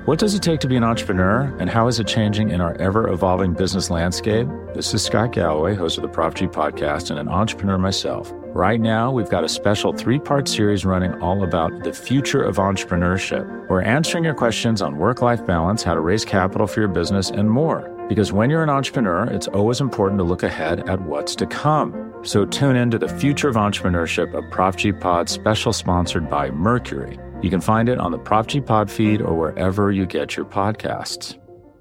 What does it take to be an entrepreneur, and how is it changing in our ever-evolving business landscape? This is Scott Galloway, host of the Prop G podcast and an entrepreneur myself. Right now, we've got a special 3-part series running all about the future of entrepreneurship. We're answering your questions on work-life balance, how to raise capital for your business, and more. Because when you're an entrepreneur, it's always important to look ahead at what's to come. So tune in to the Future of Entrepreneurship, a Prop G Pod special sponsored by Mercury. You can find it on the Prop G Pod feed or wherever you get your podcasts.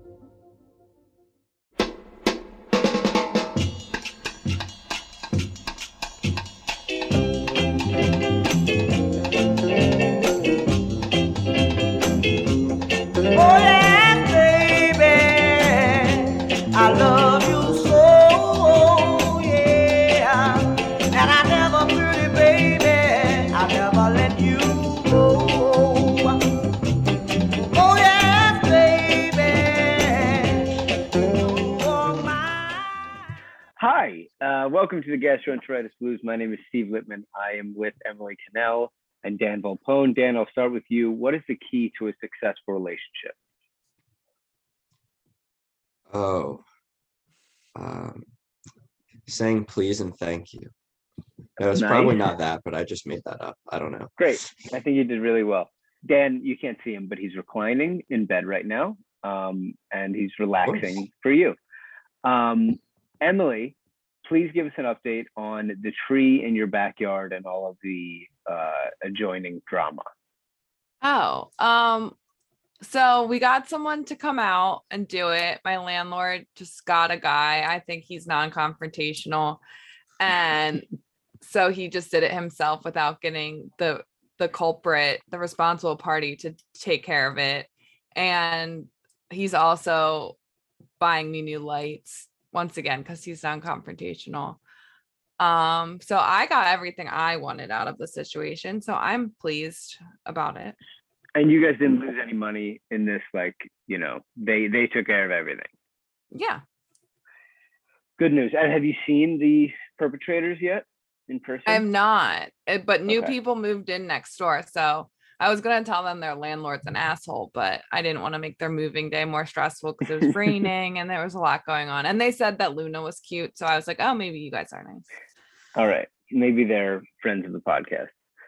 Welcome to the Gastroenteritis Blues. My name is Steve Littman. I am with Emily Cannell and Dan Volpone. Dan, I'll start with you. What is the key to a successful relationship? Saying please and thank you. That was nice. Probably not that, but I just made that up. I don't know. Great. I think you did really well. Dan, you can't see him, but he's reclining in bed right now, and he's relaxing for you. Emily, please give us an update on the tree in your backyard and all of the adjoining drama. So we got someone to come out and do it. My landlord just got a guy. I think he's non-confrontational. And so he just did it himself without getting the culprit, the responsible party, to take care of it. And he's also buying me new lights once again, because he's non-confrontational. So I got everything I wanted out of the situation. So I'm pleased about it. And you guys didn't lose any money in this, they took care of everything. Yeah. Good news. And have you seen the perpetrators yet in person? I'm not, but new people moved in next door. So I was going to tell them their landlord's an asshole, but I didn't want to make their moving day more stressful because it was raining and there was a lot going on. And they said that Luna was cute. So I was like, oh, maybe you guys are nice. All right. Maybe they're friends of the podcast.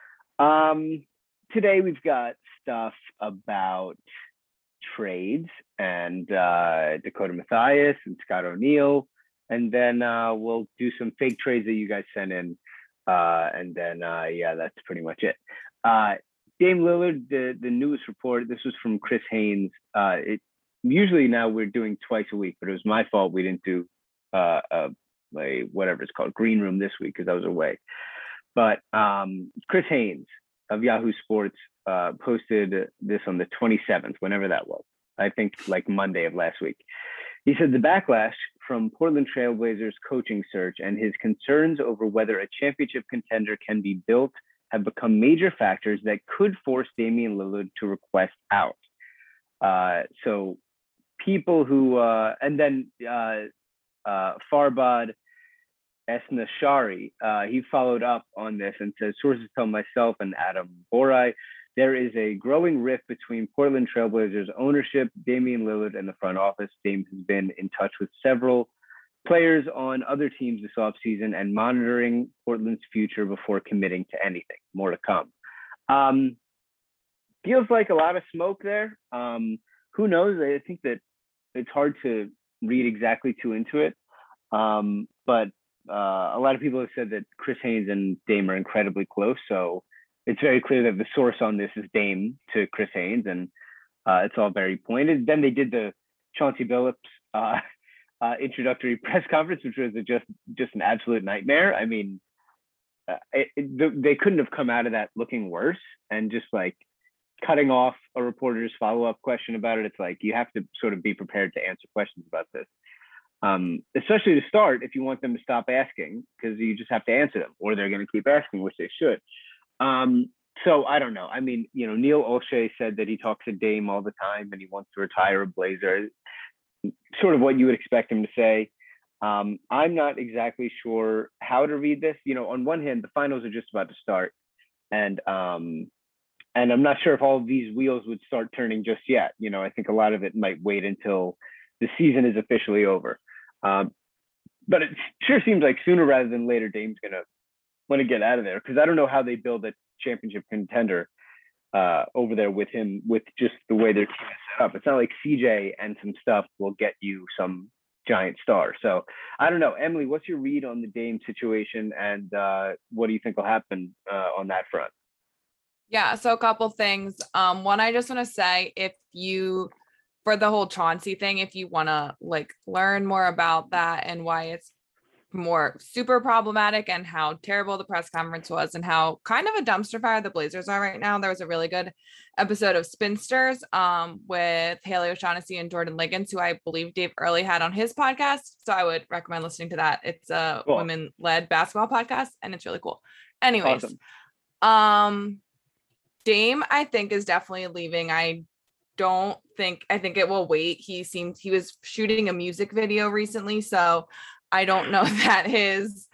Today we've got stuff about trades and Dakota Mathias and Scott O'Neill. And then we'll do some fake trades that you guys sent in. And then, that's pretty much it. Dame Lillard, the newest report, this was from Chris Haynes. Usually now we're doing twice a week, but it was my fault we didn't do whatever it's called, green room this week because I was away. But Chris Haynes of Yahoo Sports posted this on the 27th, whenever that was. I think like Monday of last week. He said the backlash from Portland Trailblazers coaching search and his concerns over whether a championship contender can be built have become major factors that could force Damian Lillard to request out. So people who, and then Farbad Esnashari, he followed up on this and says, sources tell myself and Adam Borai, there is a growing rift between Portland Trailblazers ownership, Damian Lillard, and the front office. Dame has been in touch with several players on other teams this offseason and monitoring Portland's future before committing to anything. More to come. Feels like a lot of smoke there. Who knows? I think that it's hard to read exactly too into it. But a lot of people have said that Chris Haynes and Dame are incredibly close. So it's very clear that the source on this is Dame to Chris Haynes, and it's all very pointed. Then they did the Chauncey Billups introductory press conference, which was just an absolute nightmare. I mean, they couldn't have come out of that looking worse, and just like cutting off a reporter's follow-up question about it. It's like, you have to sort of be prepared to answer questions about this, especially to start, if you want them to stop asking, because you just have to answer them, or they're going to keep asking, which they should. So I don't know. I mean, Neil Olshey said that he talks to Dame all the time and he wants to retire a Blazer. Sort of what you would expect him to say. I'm not exactly sure how to read this. On one hand, the finals are just about to start, and And I'm not sure if all of these wheels would start turning just yet. I think a lot of it might wait until the season is officially over. But it sure seems like sooner rather than later, Dame's going to want to get out of there, because I don't know how they build a championship contender over there with him, with just the way their team is set up. It's not like CJ and some stuff will get you some giant star. So I don't know. Emily, what's your read on the Dame situation, and what do you think will happen on that front? Yeah, so a couple things. One, I just want to say, for the whole Chauncey thing, if you want to learn more about that and why it's more super problematic and how terrible the press conference was and how kind of a dumpster fire the Blazers are right now, there was a really good episode of Spinsters with Haley O'Shaughnessy and Jordan Liggins, who I believe Dave Early had on his podcast. So I would recommend listening to that. It's a cool women-led basketball podcast, and it's really cool. Anyways, awesome. Dame, I think, is definitely leaving. I think it will wait. He was shooting a music video recently, so I don't know that he's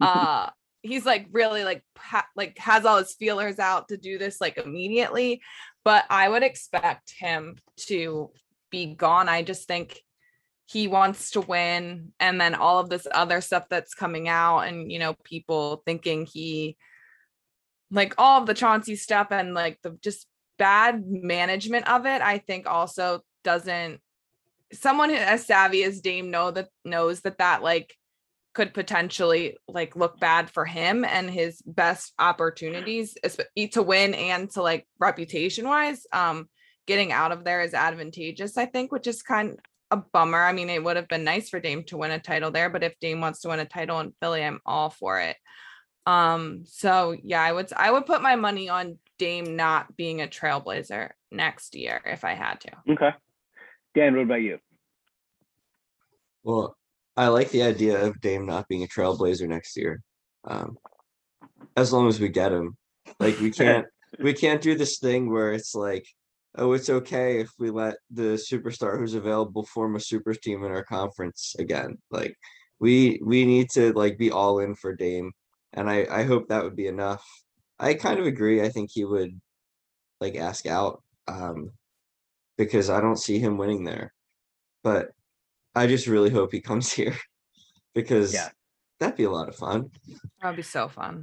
really has all his feelers out to do this immediately, but I would expect him to be gone. I just think he wants to win, and then all of this other stuff that's coming out, and people thinking he all of the Chauncey stuff and the just bad management of it, I think also doesn't, someone as savvy as Dame knows that could potentially look bad for him and his best opportunities to win, and to reputation wise, getting out of there is advantageous, I think, which is kind of a bummer. I mean, it would have been nice for Dame to win a title there, but if Dame wants to win a title in Philly, I'm all for it. So yeah, I would put my money on Dame not being a Trailblazer next year if I had to. Okay. Dan, what about you? Well, I like the idea of Dame not being a Trailblazer next year. As long as we get him. We can't do this thing where it's oh, it's okay if we let the superstar who's available form a super team in our conference again. We need to be all in for Dame. And I hope that would be enough. I kind of agree. I think he would ask out because I don't see him winning there. But I just really hope he comes here because that'd be a lot of fun. That'd be so fun.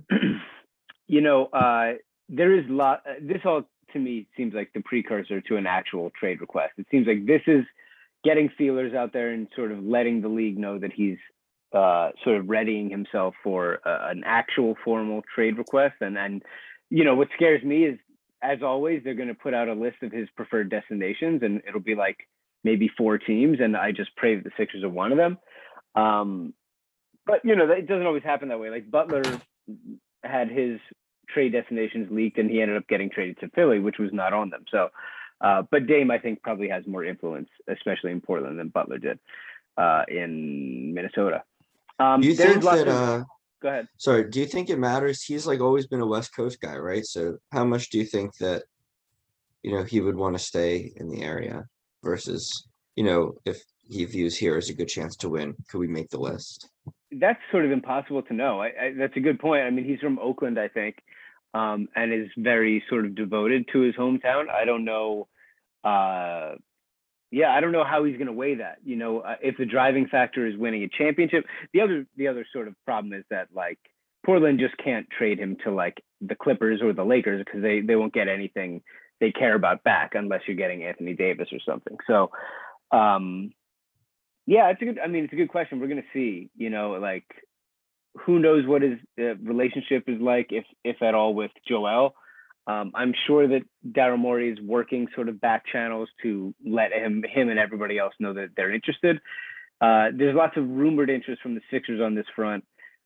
There is this all to me seems like the precursor to an actual trade request. It seems like this is getting feelers out there and sort of letting the league know that he's sort of readying himself for an actual formal trade request. And what scares me is, as always, they're going to put out a list of his preferred destinations, and it'll be maybe 4 teams, and I just pray that the Sixers are one of them. But it doesn't always happen that way. Butler had his trade destinations leaked, and he ended up getting traded to Philly, which was not on them. So, but Dame, I think, probably has more influence, especially in Portland, than Butler did in Minnesota. Do you think that? Go ahead. Sorry. Do you think it matters? He's always been a West Coast guy, right? So, how much do you think that he would want to stay in the area versus if he views here as a good chance to win? Could we make the list? That's sort of impossible to know. That's a good point. I mean, he's from Oakland, I think, and is very sort of devoted to his hometown. I don't know. I don't know how he's going to weigh that. If the driving factor is winning a championship, the other sort of problem is that Portland just can't trade him to the Clippers or the Lakers, because they won't get anything they care about back unless you're getting Anthony Davis or something. So, it's a good question. We're going to see, who knows what his relationship is like, if at all, with Joel. I'm sure that Daryl Morey is working sort of back channels to let him and everybody else know that they're interested. There's lots of rumored interest from the Sixers on this front.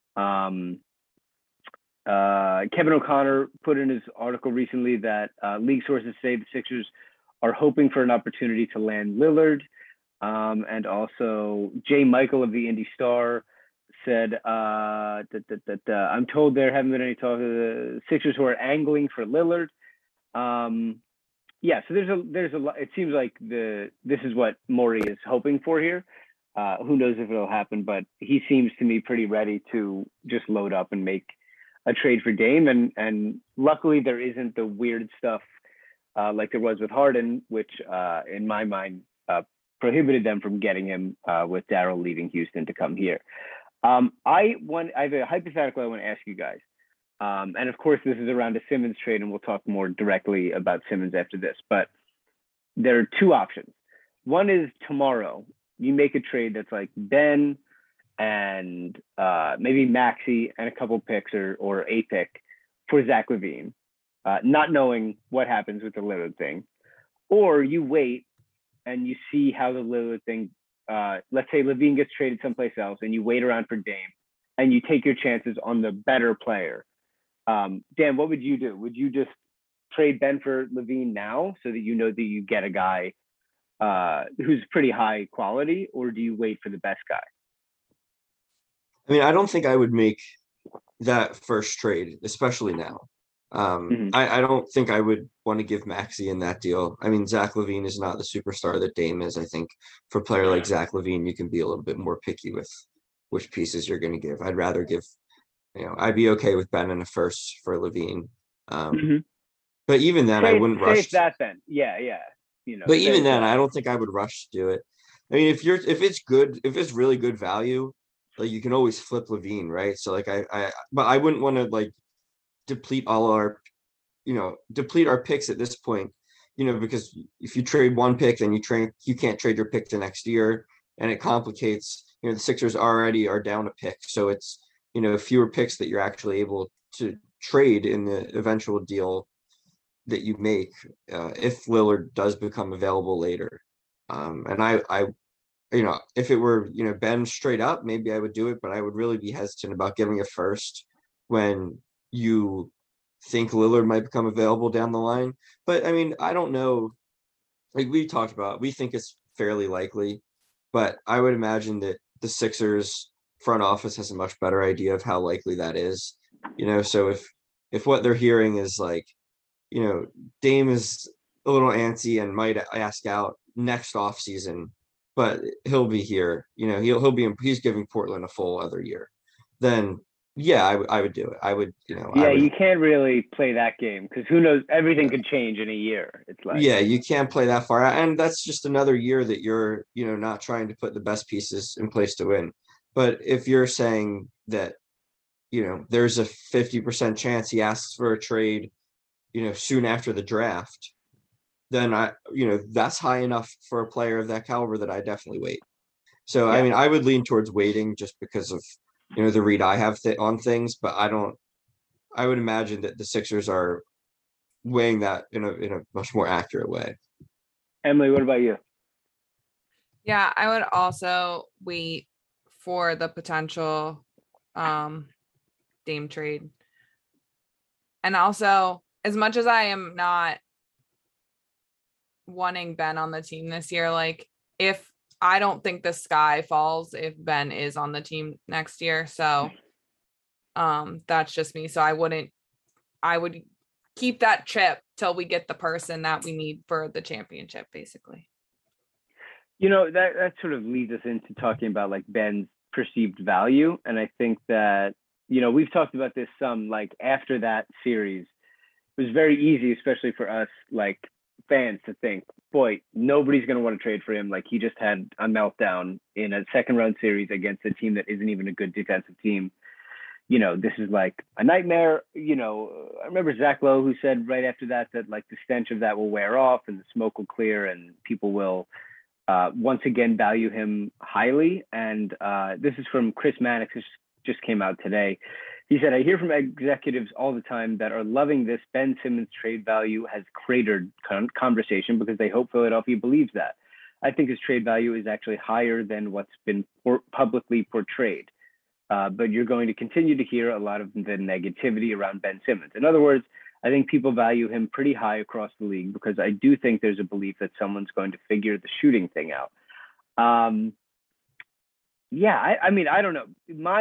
Kevin O'Connor put in his article recently that league sources say the Sixers are hoping for an opportunity to land Lillard. And also Jay Michael of the Indy Star said that I'm told there haven't been any talk of the Sixers who are angling for Lillard. So there's a lot. It seems like this is what Morey is hoping for here. Who knows if it'll happen, but he seems to me pretty ready to just load up and make a trade for Dame. And luckily there isn't the weird stuff like there was with Harden, which in my mind prohibited them from getting him with Daryl leaving Houston to come here. I have a hypothetical I want to ask you guys. And of course, this is around a Simmons trade, and we'll talk more directly about Simmons after this. But there are two options. One is tomorrow you make a trade that's like Ben and maybe Maxey and a couple picks or a pick for Zach LaVine, not knowing what happens with the Lillard thing. Or you wait and you see how the Lillard thing, let's say LaVine gets traded someplace else, and you wait around for Dame and you take your chances on the better player. Dan, what would you do? Would you just trade Ben for LaVine now so that you know that you get a guy who's pretty high quality, or do you wait for the best guy? I mean, I don't think I would make that first trade, especially now. I don't think I would want to give Maxey in that deal. I mean, Zach LaVine is not the superstar that Dame is. I think for a player like Zach LaVine, you can be a little bit more picky with which pieces you're going to give. I'd rather give, I'd be okay with Ben in a first for LaVine. But even then, I wouldn't rush. That then, yeah. But even then, I don't think I would rush to do it. I mean, if it's really good value, like you can always flip LaVine, right? So like but I wouldn't want to like deplete our picks at this point, because if you trade one pick, then you can't trade your pick the next year, and it complicates. The Sixers already are down a pick, so it's fewer picks that you're actually able to trade in the eventual deal that you make if Lillard does become available later. And I if it were Ben straight up, maybe I would do it, but I would really be hesitant about giving a first when you think Lillard might become available down the line. But I mean, I don't know. Like we talked about, we think it's fairly likely, but I would imagine that the Sixers front office has a much better idea of how likely that is. So if what they're hearing is like, Dame is a little antsy and might ask out next off season, but he'll be here. He's giving Portland a full other year. Then yeah, I would do it. I would, you can't really play that game because who knows? Everything could change in a year. It's like, yeah, you can't play that far out, and that's just another year that you're, not trying to put the best pieces in place to win. But if you're saying that, there's a 50% chance he asks for a trade, soon after the draft, then that's high enough for a player of that caliber that I definitely wait. So, yeah. I mean, I would lean towards waiting just because of, the read I have on things, but I would imagine that the Sixers are weighing that in a much more accurate way. Emily, what about you? Yeah, I would also wait for the potential Dame trade. And also, as much as I am not wanting Ben on the team this year, like if I don't think the sky falls if Ben is on the team next year. So that's just me. So I would keep that chip till we get the person that we need for the championship, basically. That sort of leads us into talking about like Ben's perceived value. And I think that, we've talked about this some, like after that series, it was very easy, especially for us, like fans, to think, boy, nobody's going to want to trade for him. Like he just had a meltdown in a second round series against a team that isn't even a good defensive team. This is like a nightmare. I remember Zach Lowe, who said right after that like the stench of that will wear off and the smoke will clear and people will once again value him highly. And this is from Chris Mannix, which just came out today. He said, I hear from executives all the time that are loving this Ben Simmons trade value has cratered conversation because they hope Philadelphia believes that. I think his trade value is actually higher than what's been publicly portrayed. But you're going to continue to hear a lot of the negativity around Ben Simmons. In other words, I think people value him pretty high across the league because I do think there's a belief that someone's going to figure the shooting thing out. I mean, I don't know.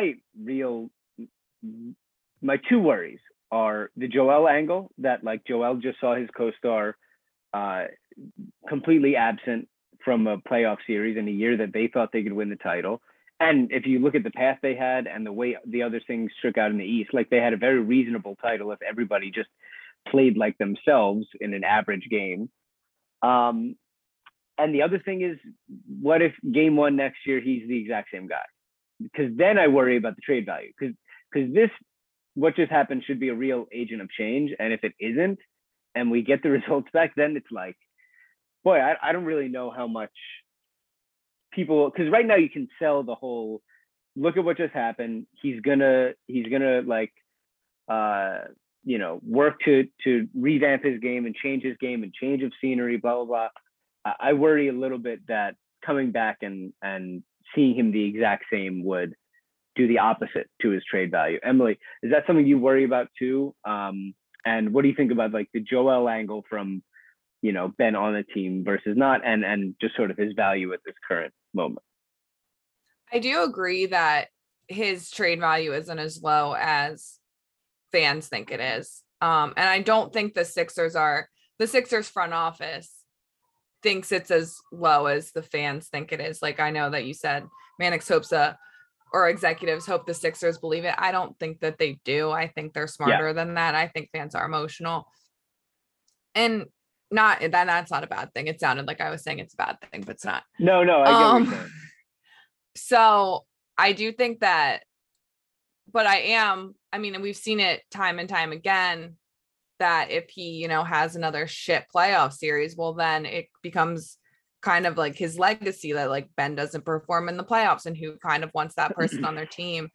My two worries are the Joel angle, that like Joel just saw his co-star completely absent from a playoff series in a year that they thought they could win the title. And if you look at the path they had and the way the other things shook out in the East, like they had a very reasonable title if everybody just played like themselves in an average game. And the other thing is, what if game one next year he's the exact same guy? Because then I worry about the trade value. Because this, what just happened, should be a real agent of change. And if it isn't, and we get the results back, then it's like, boy, I don't really know how much people, because right now you can sell the whole, look at what just happened. He's gonna like, work to revamp his game and change his game and change of scenery, blah, blah, blah. I worry a little bit that coming back and seeing him the exact same would do the opposite to his trade value. Emily, is that something you worry about too? And what do you think about like the Joel angle from, Ben on the team versus not, and just sort of his value at this current moment? I do agree that his trade value isn't as low as fans think it is. And I don't think the Sixers front office thinks it's as low as the fans think it is. Like, I know that you said Mannix hopes or executives hope the Sixers believe it. I don't think that they do. I think they're smarter than that. I think fans are emotional, and that's not a bad thing. It sounded like I was saying it's a bad thing, but it's not. No, I get what you're saying. So I do think that, but and we've seen it time and time again, that if he, has another shit playoff series, well, then it becomes kind of like his legacy that like Ben doesn't perform in the playoffs, and who kind of wants that person on their team.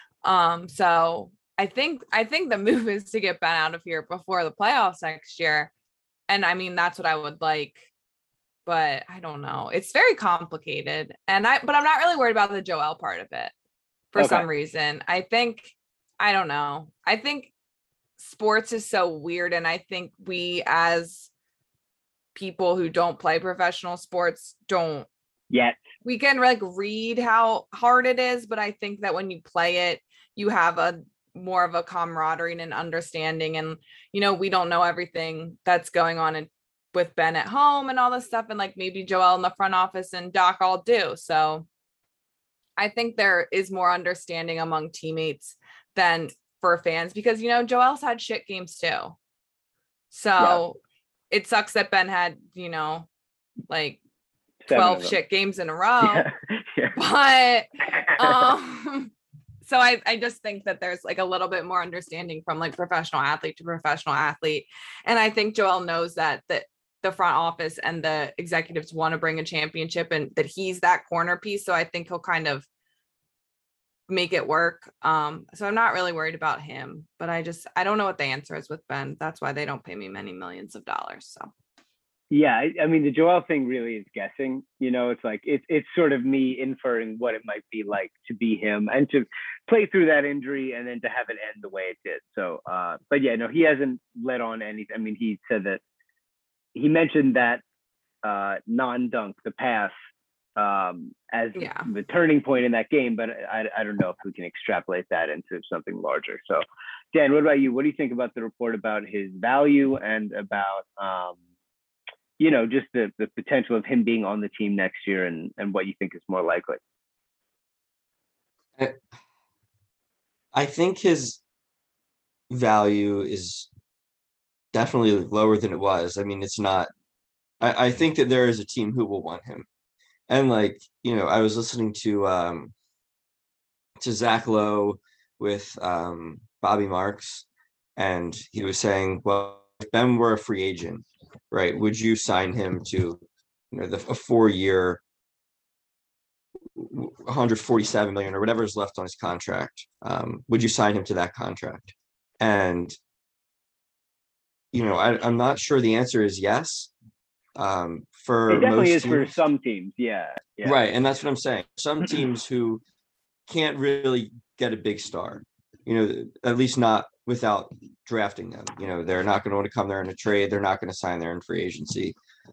So I think the move is to get Ben out of here before the playoffs next year. And that's what I would like, but I don't know. It's very complicated. But I'm not really worried about the Joel part of it for some reason. I don't know. I think sports is so weird. And I think we, as people who don't play professional sports, don't yet. We can like read how hard it is, but I think that when you play it, you have a more of a camaraderie and an understanding. And, we don't know everything that's going on with Ben at home and all this stuff. And like maybe Joel in the front office and Doc all do. So I think there is more understanding among teammates than for fans, because, Joel's had shit games too. So it sucks that Ben had, like 12 shit games in a row. But so I just think that there's like a little bit more understanding from like professional athlete to professional athlete. And I think Joel knows that the front office and the executives want to bring a championship, and that he's that corner piece. So I think he'll kind of make it work. So I'm not really worried about him, but I don't know what the answer is with Ben. That's why they don't pay me many millions of dollars. So yeah, the Joel thing really is guessing. It's like it's sort of me inferring what it might be like to be him and to play through that injury and then to have it end the way it did. So but yeah, no, he hasn't let on anything. He said that he mentioned that non-dunk, the pass, as the turning point in that game, but I don't know if we can extrapolate that into something larger. So Dan, what about you? What do you think about the report about his value and about just the potential of him being on the team next year, and what you think is more likely? I think his value is definitely lower than it was. It's not, I think that there is a team who will want him. And like, I was listening to Zach Lowe with Bobby Marks, and he was saying, well, if Ben were a free agent, right, would you sign him to a 4-year $147 million or whatever is left on his contract? Would you sign him to that contract? And I'm not sure the answer is yes. For it definitely is teams, for some teams, yeah. Right, and that's what I'm saying. Some teams who can't really get a big star, at least not without drafting them. They're not going to want to come there in a trade. They're not going to sign there in free agency.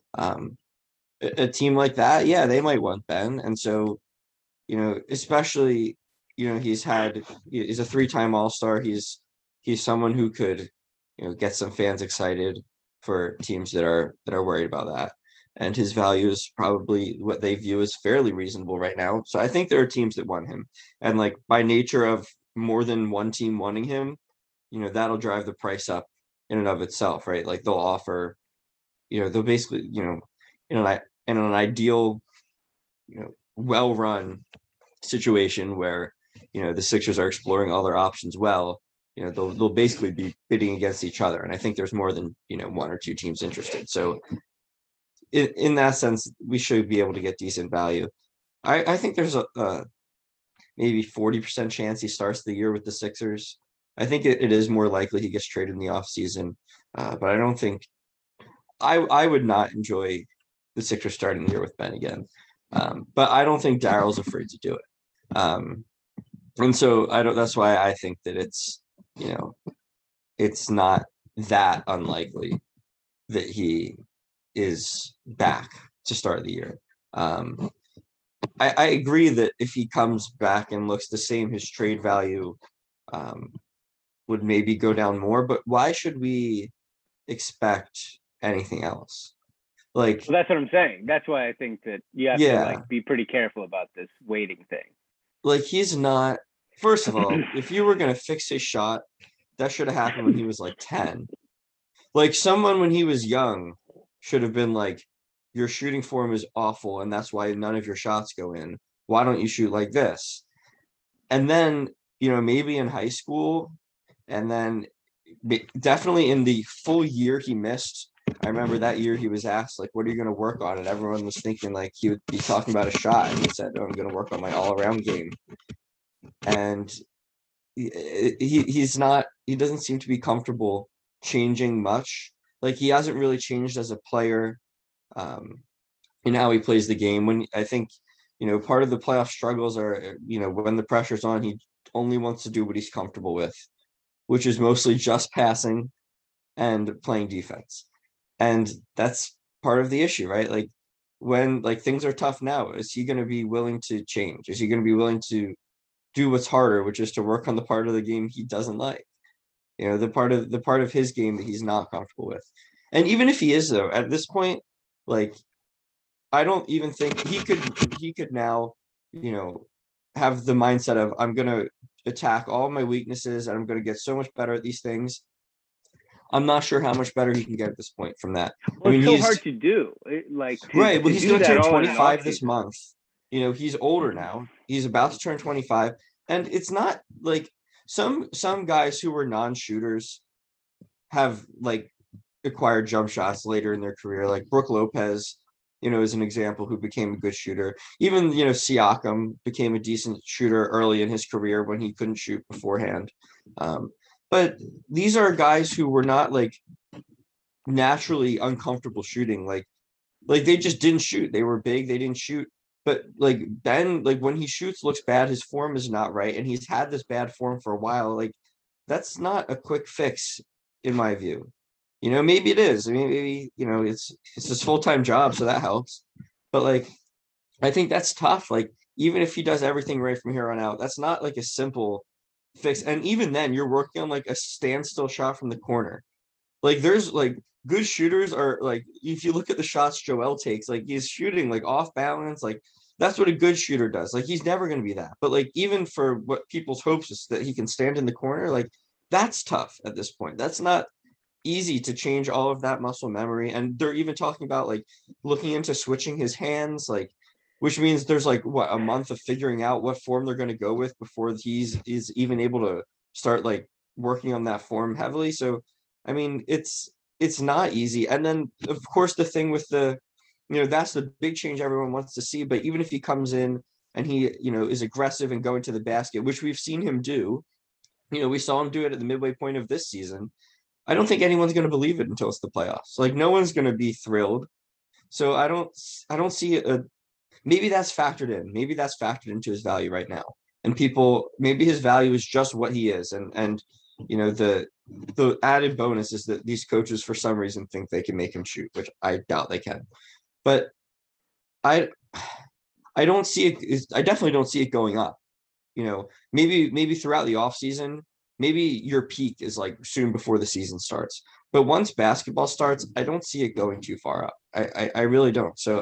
A team like that, yeah, they might want Ben. And so, especially, he's a 3-time All-Star. He's someone who could, get some fans excited for teams that are worried about that. And his value is probably what they view as fairly reasonable right now. So I think there are teams that want him. And like by nature of more than one team wanting him, that'll drive the price up in and of itself, right? Like they'll offer, they'll basically, in an ideal, well-run situation where, the Sixers are exploring all their options well, they'll basically be bidding against each other. And I think there's more than, one or two teams interested. So in that sense, we should be able to get decent value. I think there's a maybe 40% chance he starts the year with the Sixers. I think it is more likely he gets traded in the offseason. But I don't think I would not enjoy the Sixers starting the year with Ben again. But I don't think Daryl's afraid to do it. And so that's why I think that it's not that unlikely that he is back to start the year. I agree that if he comes back and looks the same, his trade value would maybe go down more. But why should we expect anything else? Like, well, that's what I'm saying. That's why I think that you have to be pretty careful about this waiting thing. Like, he's not. First of all, if you were gonna fix his shot, that should have happened when he was like 10. Like, someone when he was young should have been like, your shooting form is awful, and that's why none of your shots go in. Why don't you shoot like this? And then, maybe in high school, and then definitely in the full year he missed. I remember that year he was asked, like, what are you going to work on? And everyone was thinking like he would be talking about a shot. And he said, oh, I'm going to work on my all-around game. And he's not, he doesn't seem to be comfortable changing much. Like, he hasn't really changed as a player in how he plays the game. When I think, part of the playoff struggles are, when the pressure's on, he only wants to do what he's comfortable with, which is mostly just passing and playing defense. And that's part of the issue, right? Like, when things are tough now, is he going to be willing to change? Is he going to be willing to do what's harder, which is to work on the part of the game he doesn't like? The part of his game that he's not comfortable with. And even if he is, though, at this point, like, I don't even think he could now, have the mindset of, I'm going to attack all my weaknesses and I'm going to get so much better at these things. I'm not sure how much better he can get at this point from that. Well, it's so hard to do. Right. Well, he's going to turn 25 this month. He's older now. He's about to turn 25. And it's not like some guys who were non-shooters have acquired jump shots later in their career. Like Brook Lopez, is an example who became a good shooter. Even, Siakam became a decent shooter early in his career when he couldn't shoot beforehand. But these are guys who were not naturally uncomfortable shooting. Like they just didn't shoot. They were big. They didn't shoot. But Ben, when he shoots, looks bad. His form is not right. And he's had this bad form for a while. That's not a quick fix in my view. Maybe it is. I mean, maybe, it's his full-time job. So that helps. But I think that's tough. Even if he does everything right from here on out, that's not a simple fix. And even then you're working on a standstill shot from the corner. There's good shooters are if you look at the shots Joel takes, he's shooting off balance. That's what a good shooter does. He's never going to be that. But even for what people's hopes is that he can stand in the corner, that's tough at this point. That's not easy to change all of that muscle memory. And they're even talking about looking into switching his hands, which means there's a month of figuring out what form they're going to go with before he's even able to start working on that form heavily. So, I mean, it's not easy. And then of course the thing with the, that's the big change everyone wants to see. But even if he comes in and he, is aggressive and going to the basket, which we've seen him do, we saw him do it at the midway point of this season. I don't think anyone's going to believe it until it's the playoffs. No one's going to be thrilled. So I don't see maybe that's factored in. Maybe that's factored into his value right now. And maybe his value is just what he is. And the added bonus is that these coaches, for some reason, think they can make him shoot, which I doubt they can. But I don't see it. I definitely don't see it going up. Maybe throughout the offseason, maybe your peak is soon before the season starts. But once basketball starts, I don't see it going too far up. I really don't. So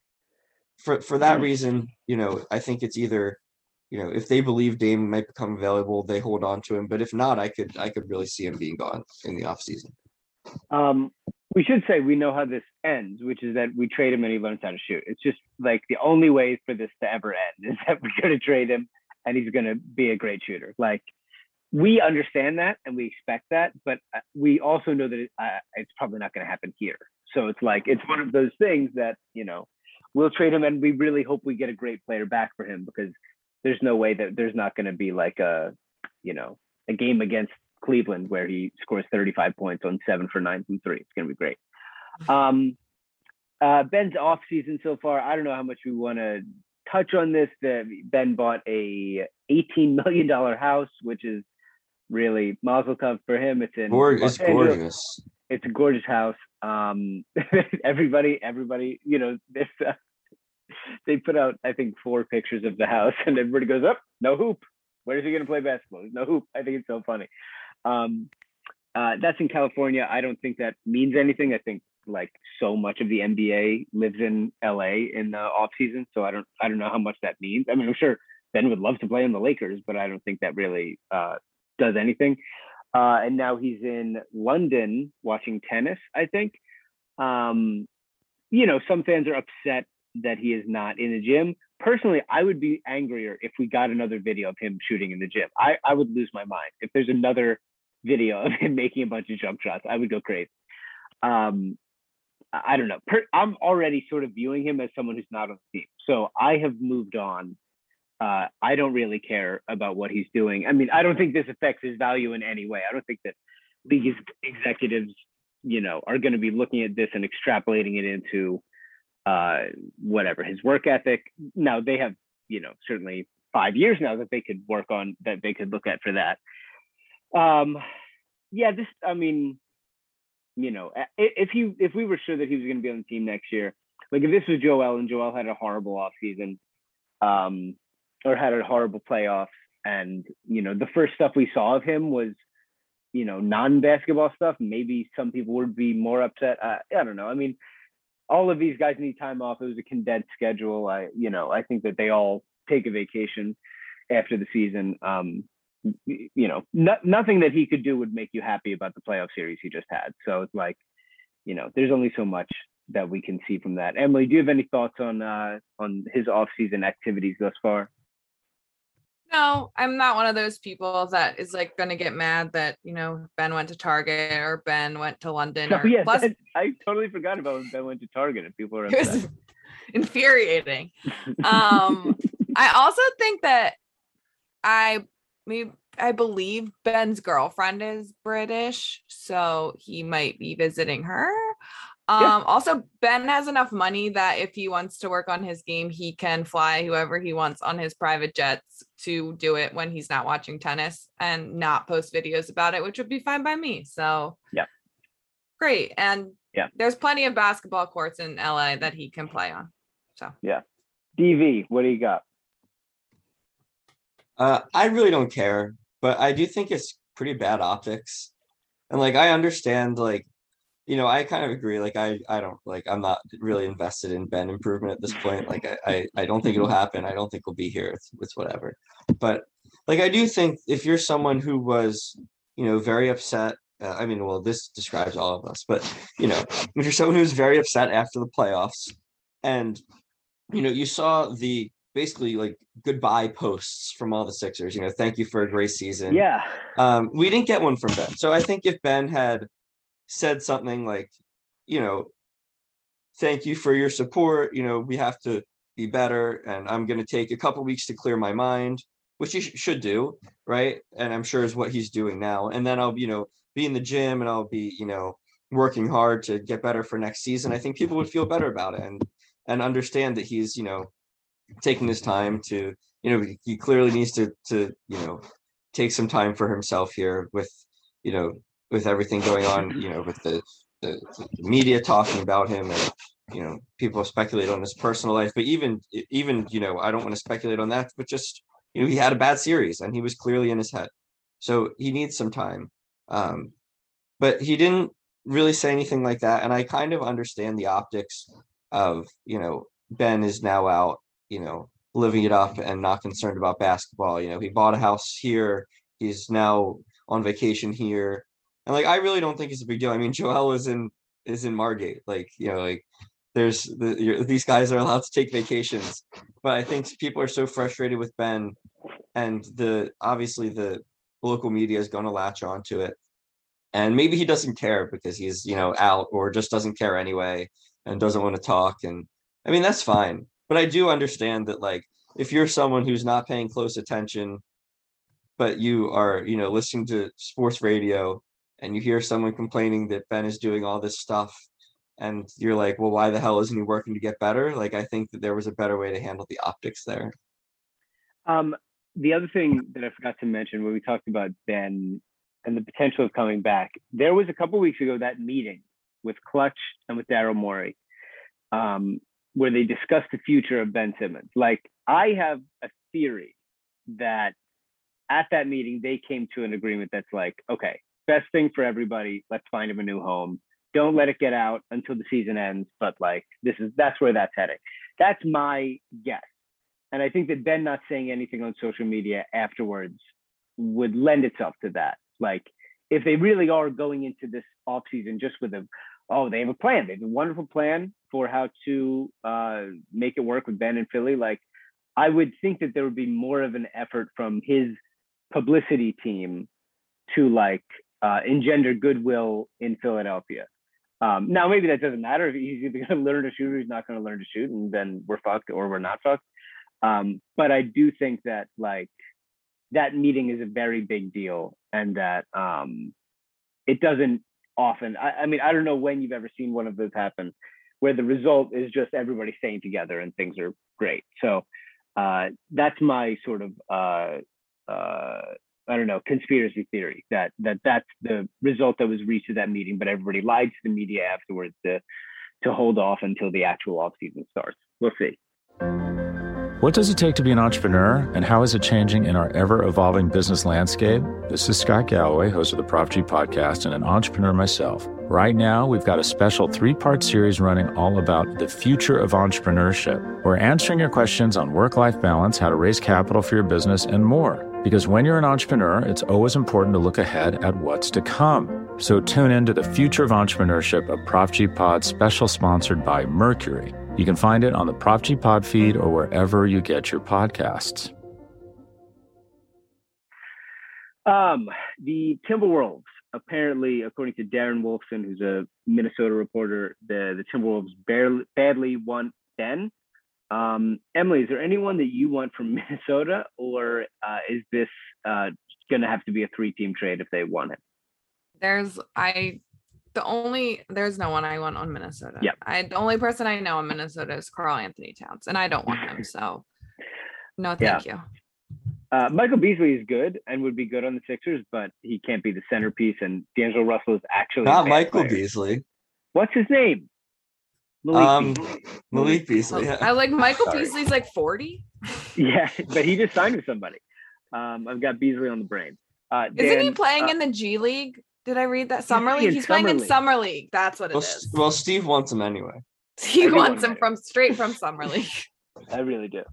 for that reason, I think it's either, if they believe Dame might become available, they hold on to him. But if not, I could really see him being gone in the offseason. We should say we know how this ends, which is that we trade him and he learns how to shoot. It's just like the only way for this to ever end is that we're going to trade him and he's going to be a great shooter. Like, we understand that and we expect that, but we also know that it's probably not going to happen here. So it's like, it's one of those things that, we'll trade him and we really hope we get a great player back for him, because there's no way that there's not going to be like a game against Cleveland where he scores 35 points on 7 for 9 from 3. It's going to be great. Ben's off season so far, I don't know how much we want to touch on this. Ben bought a $18 million house, which is really mazel tov for him. It's gorgeous. It's a gorgeous house. Everybody, they put out, I think, 4 pictures of the house, and everybody goes, "Up, no hoop. Where is he going to play basketball? There's no hoop." I think it's so funny. That's in California. I don't think that means anything. I think like so much of the NBA lives in LA in the off season, so I don't know how much that means. I mean, I'm sure Ben would love to play in the Lakers, but I don't think that really does anything. And now he's in London watching tennis, I think. Some fans are upset that he is not in the gym. Personally, I would be angrier if we got another video of him shooting in the gym. I would lose my mind. If there's another video of him making a bunch of jump shots, I would go crazy. I don't know. I'm already sort of viewing him as someone who's not on the team. So I have moved on. I don't really care about what he's doing. I mean, I don't think this affects his value in any way. I don't think that league executives, are going to be looking at this and extrapolating it into whatever his work ethic. Now they have, certainly 5 years now that they could work on, that they could look at for that. If we were sure that he was going to be on the team next year, like if this was Joel and Joel had a horrible offseason, or had a horrible playoff, and the first stuff we saw of him was non-basketball stuff, maybe some people would be more upset. I don't know. I mean, all of these guys need time off. It was a condensed schedule. I think that they all take a vacation after the season. Nothing that he could do would make you happy about the playoff series he just had. So it's like, there's only so much that we can see from that. Emily, do you have any thoughts on his off-season activities thus far? No, I'm not one of those people that is like going to get mad that, Ben went to Target or Ben went to London. Plus, I totally forgot about when Ben went to Target and people were upset. It was infuriating. I also think that I believe Ben's girlfriend is British, so he might be visiting her. Also, Ben has enough money that if he wants to work on his game, he can fly whoever he wants on his private jets to do it when he's not watching tennis and not post videos about it, which would be fine by me. So great. And there's plenty of basketball courts in LA that he can play on. So DV, what do you got? I really don't care, but I do think it's pretty bad optics. And I understand, I kind of agree. I don't I'm not really invested in Ben improvement at this point. I don't think it'll happen. I don't think he'll be here. It's whatever. But I do think if you're someone who was, very upset, this describes all of us, but if you're someone who's very upset after the playoffs and, you saw the basically goodbye posts from all the Sixers, thank you for a great season. Yeah. We didn't get one from Ben. So I think if Ben had said something like, thank you for your support, we have to be better, and I'm going to take a couple weeks to clear my mind, which he should do, right? And I'm sure is what he's doing now. And then I'll, be in the gym and I'll be, working hard to get better for next season. I think people would feel better about it and understand that he's, taking his time to, he clearly needs to take some time for himself here with, with everything going on, with the media talking about him and, people speculate on his personal life, but even, I don't want to speculate on that, but just, he had a bad series and he was clearly in his head. So he needs some time. But he didn't really say anything like that. And I kind of understand the optics of, Ben is now out, living it up and not concerned about basketball. He bought a house here. He's now on vacation here. And like I really don't think it's a big deal. I mean, Joel is in Margate. Like, like these guys are allowed to take vacations. But I think people are so frustrated with Ben, and obviously the local media is going to latch onto it. And maybe he doesn't care because he's, out, or just doesn't care anyway and doesn't want to talk. And I mean, that's fine. But I do understand that, like, if you're someone who's not paying close attention, but you are, listening to sports radio and you hear someone complaining that Ben is doing all this stuff, and you're like, well, why the hell isn't he working to get better? Like, I think that there was a better way to handle the optics there. The other thing that I forgot to mention when we talked about Ben and the potential of coming back, there was a couple weeks ago that meeting with Clutch and with Daryl Morey, where they discussed the future of Ben Simmons. Like, I have a theory that at that meeting, they came to an agreement that's like, okay, best thing for everybody, let's find him a new home. Don't let it get out until the season ends, but like, that's where that's heading. That's my guess. And I think that Ben not saying anything on social media afterwards would lend itself to that. Like, if they really are going into this offseason just with they have a plan. They have a wonderful plan for how to make it work with Ben in Philly. Like, I would think that there would be more of an effort from his publicity team to like engender goodwill in Philadelphia. Now, maybe that doesn't matter. If he's either going to learn to shoot or he's not going to learn to shoot, and then we're fucked or we're not fucked. But I do think that like that meeting is a very big deal, and that it doesn't often. I mean, I don't know when you've ever seen one of those happen, where the result is just everybody staying together and things are great. So that's my sort of I don't know, conspiracy theory that's the result that was reached at that meeting, but everybody lied to the media afterwards to hold off until the actual offseason starts. We'll see. What does it take to be an entrepreneur, and how is it changing in our ever-evolving business landscape? This is Scott Galloway, host of the Prop G podcast and an entrepreneur myself. Right now, we've got a special 3-part series running all about the future of entrepreneurship. We're answering your questions on work-life balance, how to raise capital for your business, and more. Because when you're an entrepreneur, it's always important to look ahead at what's to come. So tune in to the Future of Entrepreneurship, a Prop G Pod special sponsored by Mercury. You can find it on the Prop G Pod feed or wherever you get your podcasts. The Timberwolves, apparently, according to Darren Wolfson, who's a Minnesota reporter, the Timberwolves badly want Ben. Emily, is there anyone that you want from Minnesota, or is this going to have to be a 3-team trade if they want it? There's no one I want on Minnesota. Yeah. The only person I know in Minnesota is Karl-Anthony Towns, and I don't want him. So no, thank you. Michael Beasley is good and would be good on the Sixers, but he can't be the centerpiece. And D'Angelo Russell is actually not Michael player. Beasley. What's his name? Malik Beasley. Yeah. I like Michael Beasley's like 40. Yeah, but he just signed with somebody. I've got Beasley on the brain. Isn't he playing in the G League? Did I read that? Summer League? He's playing in Summer League. That's what it is. Well, Steve wants him anyway. He wants him straight from Summer League. I really do.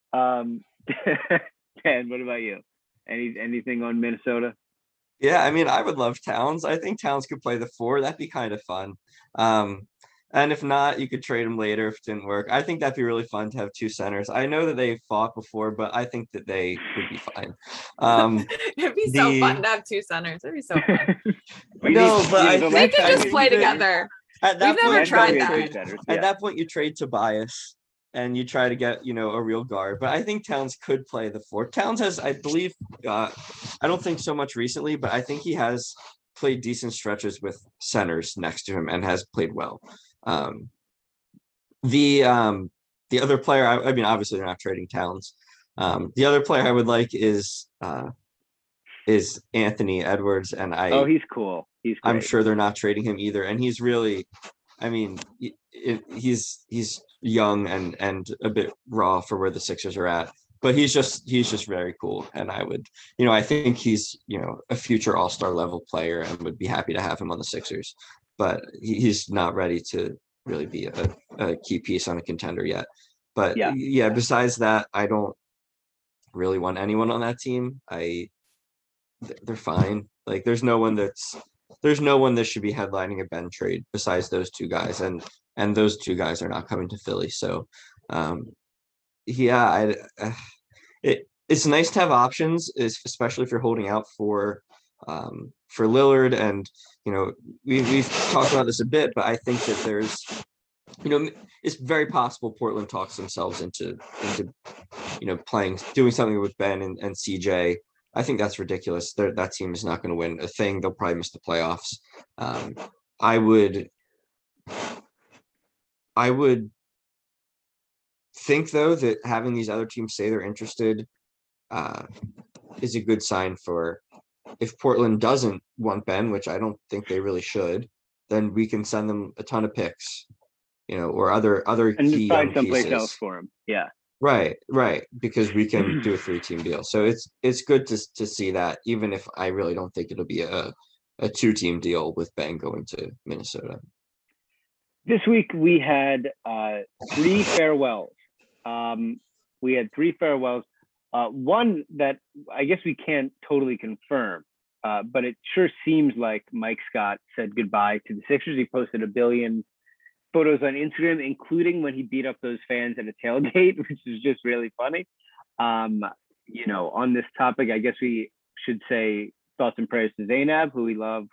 Dan, what about you? Anything on Minnesota? Yeah, I mean, I would love Towns. I think Towns could play the 4. That'd be kind of fun. And if not, you could trade him later if it didn't work. I think that'd be really fun to have 2 centers. I know that they fought before, but I think that they would be fine. It'd be so fun to have 2 centers. It'd be so fun. No, but they could just play together. We've never tried that. At that point, you trade Tobias and you try to get, a real guard. But I think Towns could play the 4. Towns has, I believe, I don't think so much recently, but I think he has played decent stretches with centers next to him and has played well. The other player, I mean, obviously they're not trading Towns. The other player I would like is Anthony Edwards, and he's cool. He's great. I'm sure they're not trading him either, and he's really, I mean, he's young and a bit raw for where the Sixers are at, but he's just very cool, and I think he's a future all-star level player and would be happy to have him on the Sixers. But he's not ready to really be a key piece on a contender yet. But yeah, besides that, I don't really want anyone on that team. They're fine. Like, there's no one that's there's no one that should be headlining a Ben trade besides those two guys, and those two guys are not coming to Philly. So, yeah, it's nice to have options, especially if you're holding out for Lillard. And we've talked about this a bit, but I think that there's it's very possible Portland talks themselves into doing something with Ben and CJ. I think that's ridiculous. That team is not going to win a thing. They'll probably miss the playoffs. I would think, though, that having these other teams say they're interested is a good sign for, if Portland doesn't want Ben, which I don't think they really should, then we can send them a ton of picks, or other and key find young someplace pieces. else for him. Yeah. Right, because we can do a 3-team deal. So it's good to see that, even if I really don't think it'll be a 2-team deal with Ben going to Minnesota. This week we had 3 farewells. We had 3 farewells. One that I guess we can't totally confirm, but it sure seems like Mike Scott said goodbye to the Sixers. He posted 1 billion photos on Instagram, including when he beat up those fans at a tailgate, which is just really funny. On this topic, I guess we should say thoughts and prayers to Zainab, who we love.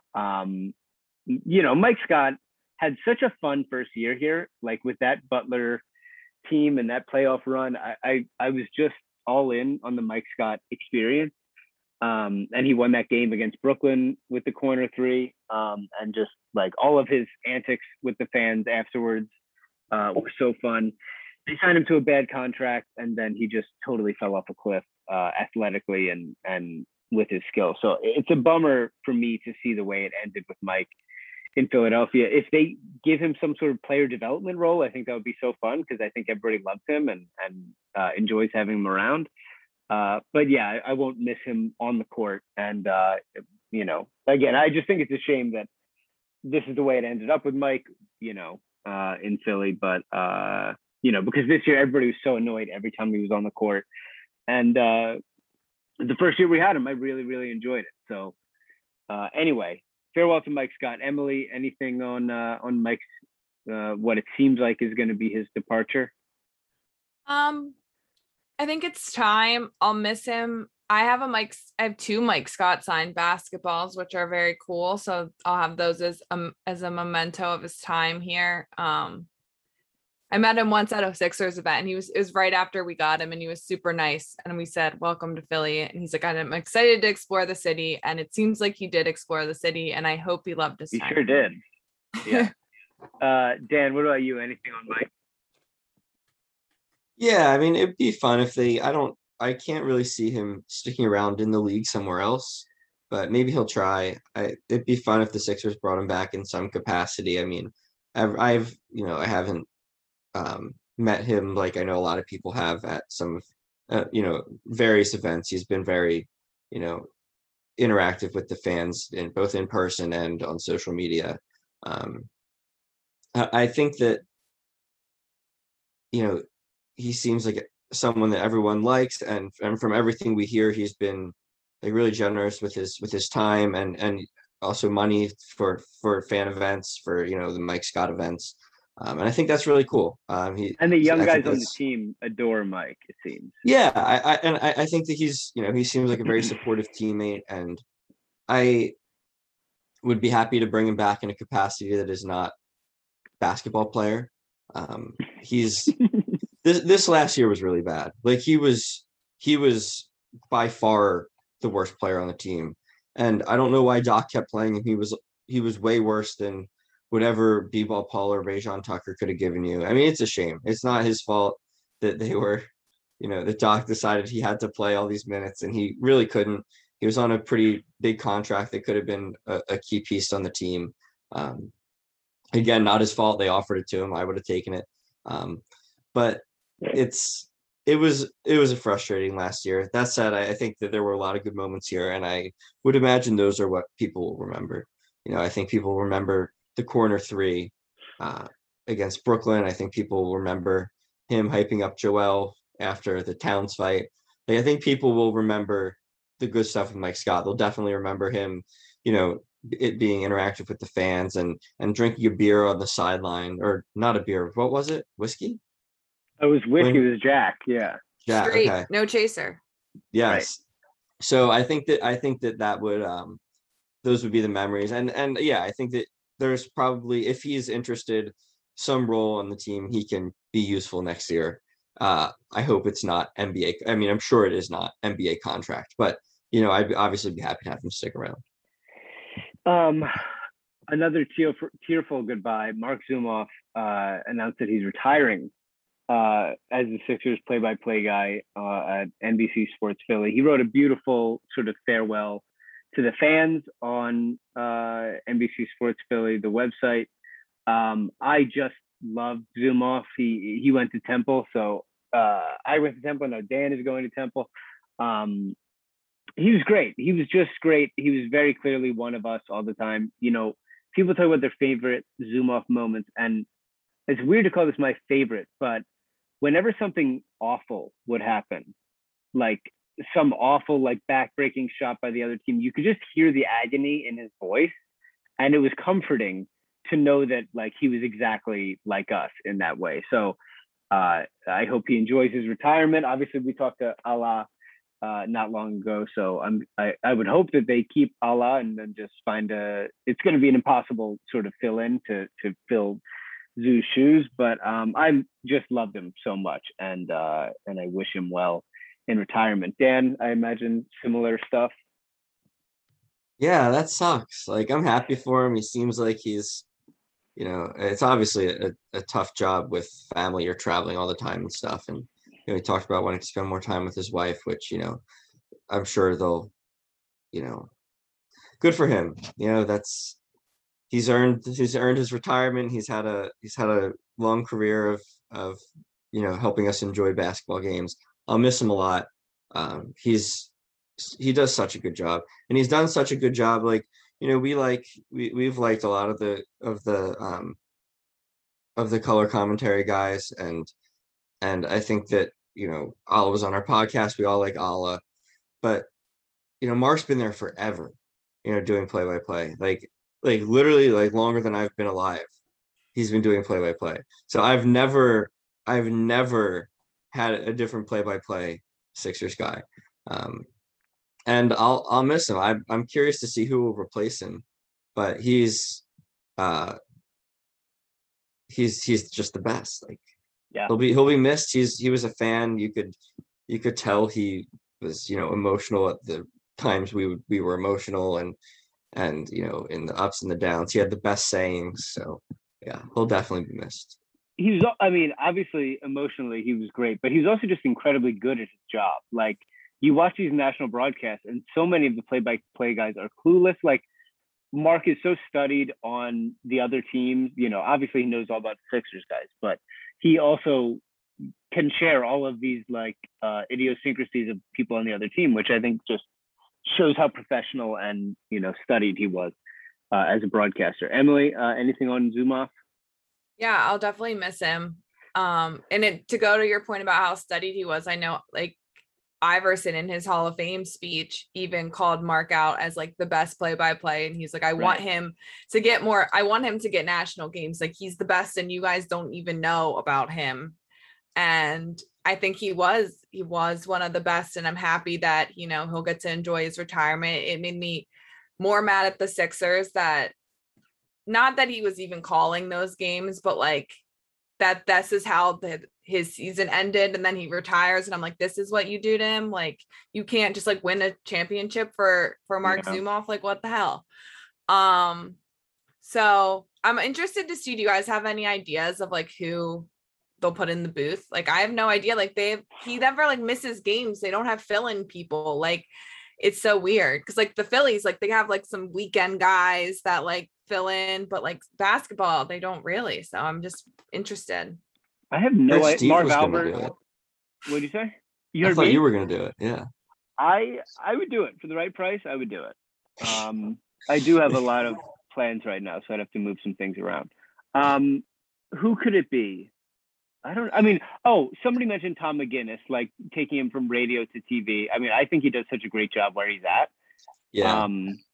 Mike Scott had such a fun first year here, like with that Butler team and that playoff run. I was just all in on the Mike Scott experience. And he won that game against Brooklyn with the corner 3. And just like all of his antics with the fans afterwards were so fun. They signed him to a bad contract, and then he just totally fell off a cliff athletically and with his skill. So it's a bummer for me to see the way it ended with Mike in Philadelphia. If they give him some sort of player development role, I think that would be so fun, because I think everybody loves him and enjoys having him around. But yeah, I won't miss him on the court. And, again, I just think it's a shame that this is the way it ended up with Mike, in Philly. But, because this year everybody was so annoyed every time he was on the court. And the first year we had him, I really, really enjoyed it. So anyway, farewell to Mike Scott. Emily, anything on Mike's, what it seems like is going to be his departure? I think it's time. I'll miss him. I have 2 Mike Scott signed basketballs, which are very cool. So I'll have those as a memento of his time here. I met him once at a Sixers event, and it was right after we got him, and he was super nice. And we said, "Welcome to Philly." And he's like, "I'm excited to explore the city." And it seems like he did explore the city, and I hope he loved his time. He sure did. Yeah. Dan, what about you? Anything on Mike? Yeah, I mean, it'd be fun if I can't really see him sticking around in the league somewhere else, but maybe he'll try. It'd be fun if the Sixers brought him back in some capacity. I mean, I haven't met him like I know a lot of people have at some, various events. He's been very, interactive with the fans, both in person and on social media. I think that, he seems like someone that everyone likes, and from everything we hear, he's been like really generous with his time and also money for fan events, for the Mike Scott events, and I think that's really cool. And the young guys on the team adore Mike, it seems. Yeah, I think that he's he seems like a very supportive teammate, and I would be happy to bring him back in a capacity that is not basketball player. He's this last year was really bad. Like he was by far the worst player on the team, and I don't know why Doc kept playing him. He was way worse than whatever B-Ball Paul or Rajon Tucker could have given you. I mean, it's a shame. It's not his fault that they were, that Doc decided he had to play all these minutes, and he really couldn't. He was on a pretty big contract that could have been a key piece on the team. Again, not his fault. They offered it to him. I would have taken it. But it was a frustrating last year. That said, I think that there were a lot of good moments here, and I would imagine those are what people will remember. I think people remember the corner 3 against Brooklyn. I think people will remember him hyping up Joel after the Towns fight. Like, I think people will remember the good stuff with Mike Scott. They'll definitely remember him, it being interactive with the fans and drinking a beer on the sideline, or not a beer. What was it? Whiskey? It was whiskey. When- It was Jack. Yeah. Yeah. Straight, Okay. no chaser. Yes. So I think that would those would be the memories. And yeah, I think that there's probably, if he's interested, some role on the team he can be useful next year. I hope it's not NBA. I mean, I'm sure it is not NBA contract, but I'd obviously be happy to have him stick around. Another tearful goodbye. Mark Zumoff announced that he's retiring as the Sixers play-by-play guy at NBC Sports Philly. He wrote a beautiful sort of farewell to the fans on NBC Sports Philly, the website. I just loved Zumoff. He went to Temple, so I went to Temple. Now Dan is going to Temple. He was great. He was just great. He was very clearly one of us all the time. People talk about their favorite Zumoff moments, and it's weird to call this my favorite, but whenever something awful would happen, like some awful, like backbreaking shot by the other team, you could just hear the agony in his voice, and it was comforting to know that like he was exactly like us in that way. So I hope he enjoys his retirement. Obviously, we talked to Allah not long ago, so I would hope that they keep Allah and then just find it's going to be an impossible sort of fill in to fill Zoo's shoes, but I just loved him so much, and I wish him well in retirement. Dan, I imagine similar stuff. Yeah, that sucks. Like, I'm happy for him. He seems like he's, it's obviously a tough job with family. You're traveling all the time and stuff. And, he talked about wanting to spend more time with his wife, which, I'm sure they'll, good for him. He's earned his retirement. He's had a long career of helping us enjoy basketball games. I'll miss him a lot. He does such a good job, and he's done such a good job. Like, we've liked a lot of the color commentary guys, and I think that Allah was on our podcast. We all like Allah, but Mark's been there forever, doing play-by-play, like literally like longer than I've been alive. He's been doing play-by-play. So I've never had a different play-by-play Sixers guy. And I'll miss him. I'm curious to see who will replace him, but he's just the best. Like, yeah, he'll be missed. He was a fan. You could tell he was emotional at the times we were emotional, and in the ups and the downs. He had the best sayings. So yeah, he'll definitely be missed. Obviously emotionally he was great, but he was also just incredibly good at his job. Like, you watch these national broadcasts and so many of the play-by-play guys are clueless. Like, Mark is so studied on the other teams, obviously he knows all about the Sixers guys, but he also can share all of these like idiosyncrasies of people on the other team, which I think just shows how professional and studied he was as a broadcaster. Emily, anything on Zumoff? Yeah, I'll definitely miss him. And to go to your point about how studied he was, I know like Iverson in his Hall of Fame speech even called Mark out as like the best play-by-play, and he's like, I want him to get more. I want him to get national games. Like, he's the best, and you guys don't even know about him. And I think he was one of the best, and I'm happy that he'll get to enjoy his retirement. It made me more mad at the Sixers that, not that he was even calling those games, but like that this is how his season ended, and then he retires, and I'm like, this is what you do to him. Like, you can't just like win a championship for Mark Zumoff. Like, what the hell? So I'm interested to see, do you guys have any ideas of like who they'll put in the booth? Like, I have no idea. Like, he never like misses games. They don't have fill-in people. Like, it's so weird because like the Phillies, like they have like some weekend guys that like fill in, but like basketball, they don't really. So I'm just interested. I have no idea. Marv was gonna Albert. do it. What did you say? I thought you were going to do it. Yeah. I would do it for the right price. I would do it. I do have a lot of plans right now, so I'd have to move some things around. Who could it be? Somebody mentioned Tom McGinnis, like taking him from radio to TV. I mean, I think he does such a great job where he's at. Yeah.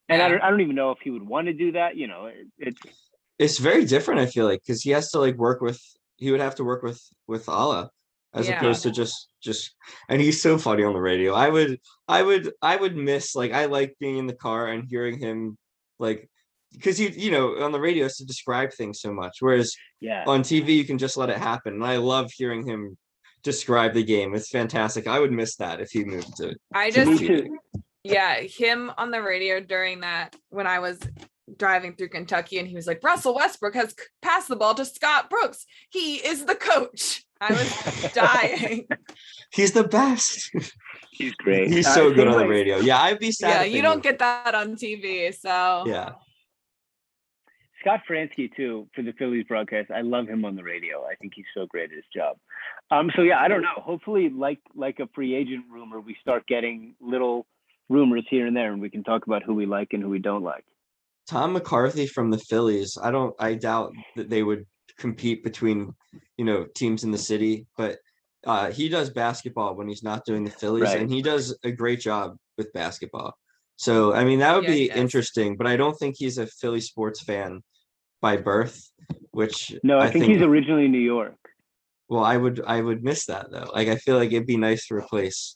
And Yeah. I don't even know if he would want to do that. It's very different, I feel like, because he has to like he would have to work with Allah as Yeah. opposed to just and he's so funny on the radio. I would miss, like, I like being in the car and hearing him, like, because on the radio is to describe things so much, whereas yeah. on TV you can just let it happen. And I love hearing him describe the game. It's fantastic. I would miss that if he moved to I to just Me TV. too. Yeah, him on the radio during that when I was driving through Kentucky, and he was like, Russell Westbrook has passed the ball to Scott Brooks. He is the coach. I was dying. He's the best. He's great. He's so good same on the way- radio. Yeah, I'd be sad. Yeah, if they you don't moved. get that on TV. So Yeah. Scott Fransky too for the Phillies broadcast. I love him on the radio. I think he's so great at his job. So yeah, I don't know. Hopefully, like a free agent rumor, we start getting little rumors here and there, and we can talk about who we like and who we don't like. Tom McCarthy from the Phillies. I doubt that they would compete between, teams in the city, but he does basketball when he's not doing the Phillies, Right. and he does a great job with basketball. So, I mean, that would Yeah, he be does. interesting, but I don't think he's a Philly sports fan by birth, which No, I think he's originally New York. well, I would miss that though. Like, I feel like it'd be nice to replace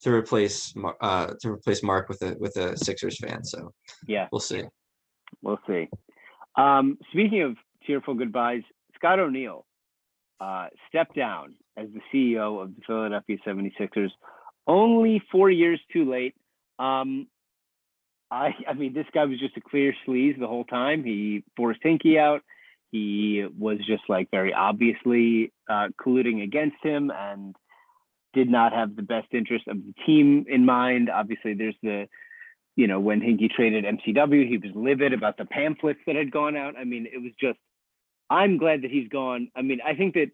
Mark with a Sixers fan. So Yeah, we'll see. we'll see. Speaking of tearful goodbyes, Scott O'Neil stepped down as the CEO of the Philadelphia 76ers only 4 years too late. I mean, this guy was just a clear sleaze the whole time. He forced Hinkie out. He was just like very obviously colluding against him and did not have the best interest of the team in mind. Obviously, there's when Hinkie traded MCW, he was livid about the pamphlets that had gone out. I mean, it was just, I'm glad that he's gone. I mean, I think that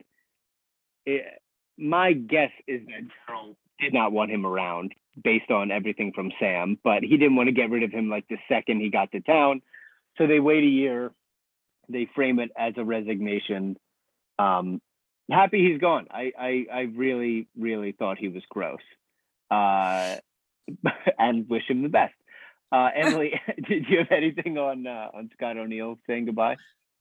my guess is that Gerald did not want him around based on everything from Sam, but he didn't want to get rid of him like the second he got to town. So they wait a year. They frame it as a resignation. Happy he's gone. I really, really thought he was gross. And wish him the best. Emily, did you have anything on Scott O'Neil saying goodbye?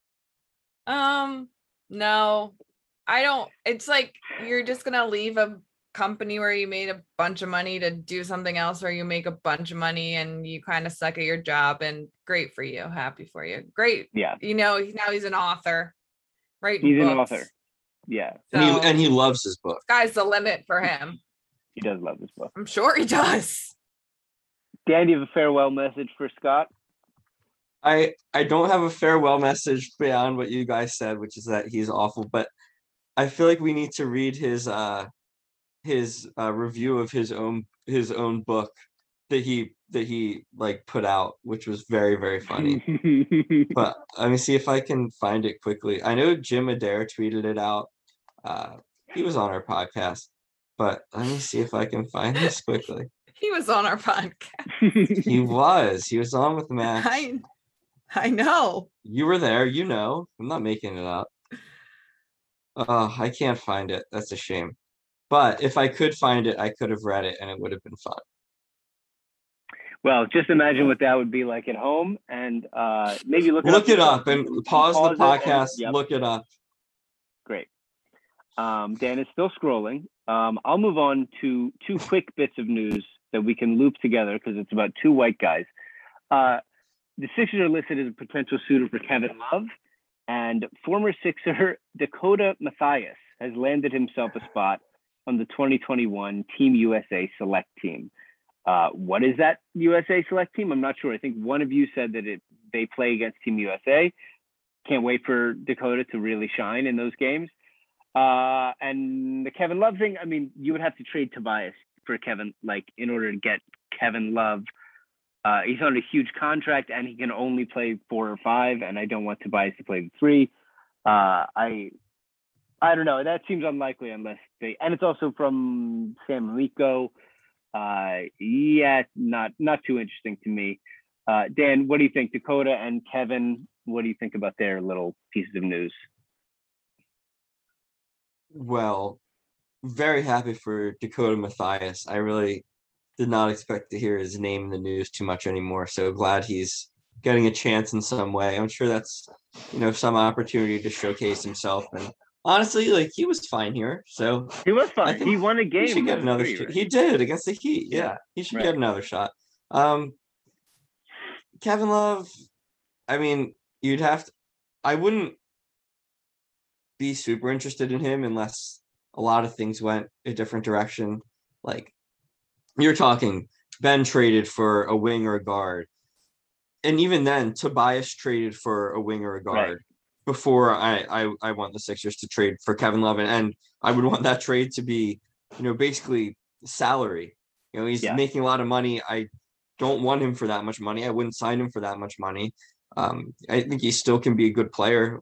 No, I don't. It's like you're just gonna leave a company where you made a bunch of money to do something else where you make a bunch of money and you kind of suck at your job, and great for you. Happy for you. Great. Yeah. Now he's an author, right? He's an author. Yeah. So, And he loves his book. Sky's the limit for him. He does love this book. I'm sure he does. Dan, do you have a farewell message for Scott? I don't have a farewell message beyond what you guys said, which is that he's awful, but I feel like we need to read his review of his own book that he like put out, which was very, very funny. But let me see if I can find it quickly. I know Jim Adair tweeted it out. He was on our podcast, but let me see if I can find this quickly. He was on our podcast. He was on with Max. I know. You were there, I'm not making it up. I can't find it. That's a shame. But if I could find it, I could have read it and it would have been fun. Well, just imagine what that would be like at home, and maybe look it up and pause the podcast. Yep. Look it up. Great. Dan is still scrolling. I'll move on to two quick bits of news that we can loop together because it's about two white guys. The Sixers are listed as a potential suitor for Kevin Love, and former Sixer Dakota Mathias has landed himself a spot on the 2021 Team USA Select team. What is that USA Select team? I'm not sure. I think one of you said that they play against Team USA. Can't wait for Dakota to really shine in those games. And the Kevin Love thing, I mean, you would have to trade Tobias for Kevin, like in order to get Kevin Love. He's on a huge contract and he can only play 4 or 5, and I don't want Tobias to play the 3. I don't know. That seems unlikely unless and it's also from San Amico. Yeah, not too interesting to me. Dan, what do you think? Dakota and Kevin, what do you think about their little pieces of news? Well, very happy for Dakota Mathias. I really did not expect to hear his name in the news too much anymore. So glad he's getting a chance in some way. I'm sure that's, some opportunity to showcase himself. And honestly, like, he was fine here. So He was I fine. think He won a he game. should get of another three, shot. right? He did against the Heat. Yeah, he should get another shot. Kevin Love, I mean, I wouldn't be super interested in him unless a lot of things went a different direction. Like, you're talking Ben traded for a wing or a guard. And even then, Tobias traded for a wing or a guard before I want the Sixers to trade for Kevin Love. And I would want that trade to be, basically salary. He's making a lot of money. I don't want him for that much money. I wouldn't sign him for that much money. I think he still can be a good player.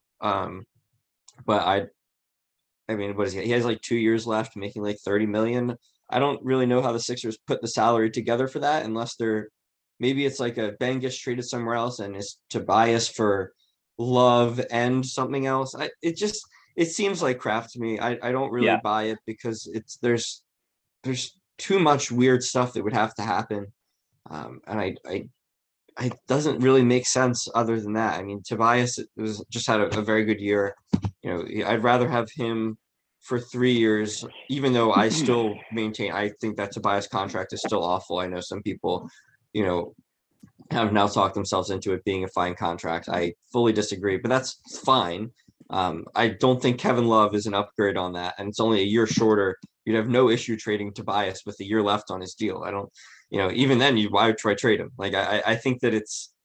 But I mean, what is he? He has like 2 years left, making like 30 million. I don't really know how the Sixers put the salary together for that, unless maybe it's like a Ben gets traded somewhere else and is Tobias for Love and something else. It seems like crap to me. I don't really buy it because there's too much weird stuff that would have to happen. And it doesn't really make sense other than that. I mean, Tobias just had a very good year. I'd rather have him for 3 years, even though I still maintain, I think that Tobias contract is still awful. I know some people, have now talked themselves into it being a fine contract. I fully disagree, but that's fine. I don't think Kevin Love is an upgrade on that, and it's only a year shorter. You'd have no issue trading Tobias with a year left on his deal. I don't, even then, why would try trade him? Like, I think that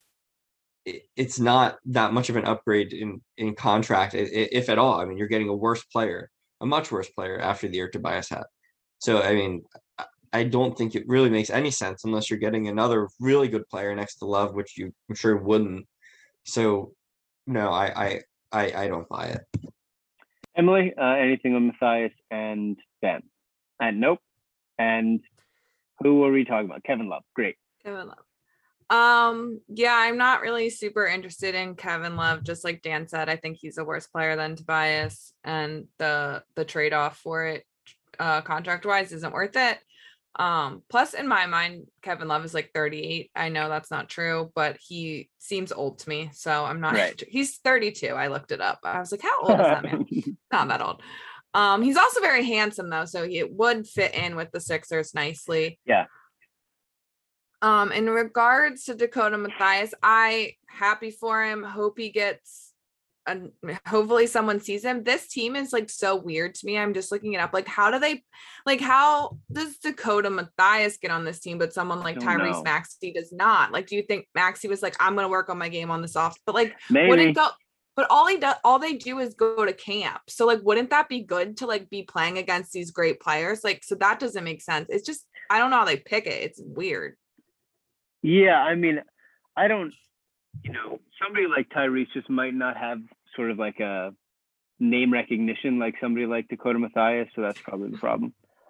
it's not that much of an upgrade in contract, if at all. I mean, you're getting a much worse player after the year Tobias had. So, I mean, I don't think it really makes any sense unless you're getting another really good player next to Love, which I'm sure wouldn't. So, no, I don't buy it. Emily, anything on Matthias and Ben? And nope. And who were we talking about? Kevin Love. Great. Kevin Love. Yeah, I'm not really super interested in Kevin Love. Just like Dan said, I think he's a worse player than Tobias, and the trade-off for it, contract-wise, isn't worth it. Plus, in my mind, Kevin Love is like 38. I know that's not true, but he seems old to me, so I'm not. Right. He's 32. I looked it up. I was like, how old is that man? Not that old. He's also very handsome though, so he would fit in with the Sixers nicely. Yeah. In regards to Dakota Matthias, I happy for him. Hope he gets, hopefully someone sees him. This team is like so weird to me. I'm just looking it up. Like, how does Dakota Matthias get on this team, but someone like Tyrese Maxey does not? Like, do you think Maxey was like, I'm going to work on my game on the soft, but like, maybe. But all they do is go to camp. So like, wouldn't that be good to like be playing against these great players? Like, so that doesn't make sense. It's just, I don't know how they pick it. It's weird. Yeah, I mean, I don't, somebody like Tyrese just might not have sort of like a name recognition like somebody like Dakota Matthias, so that's probably the problem.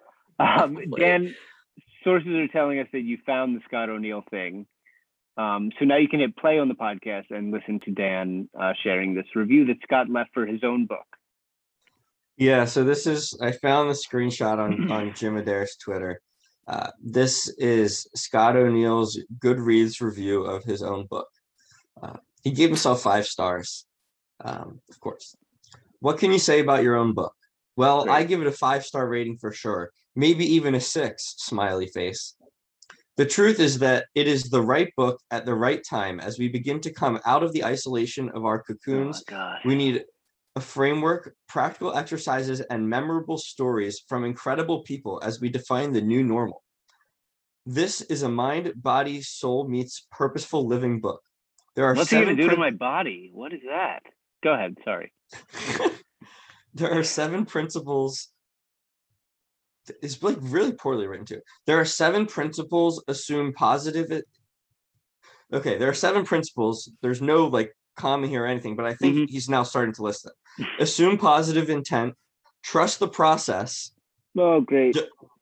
Dan, sources are telling us that you found the Scott O'Neil thing. So now you can hit play on the podcast and listen to Dan sharing this review that Scott left for his own book. Yeah, so I found the screenshot on Jim Adair's Twitter. This is Scott O'Neil's Goodreads review of his own book. He gave himself 5 stars, of course. What can you say about your own book? Well, great. I give it a 5-star rating for sure. Maybe even a 6, smiley face. The truth is that it is the right book at the right time. As we begin to come out of the isolation of our cocoons, we need a framework, practical exercises, and memorable stories from incredible people as we define the new normal. This is a mind, body, soul meets purposeful living book. What's he going to do to my body? What is that? Go ahead. Sorry. There are 7 principles. It's like really poorly written too. There are 7 principles. Assume positive. Okay, there are 7 principles. There's no like comma here or anything, but I think he's now starting to list them. Assume positive intent. Trust the process. Oh, great.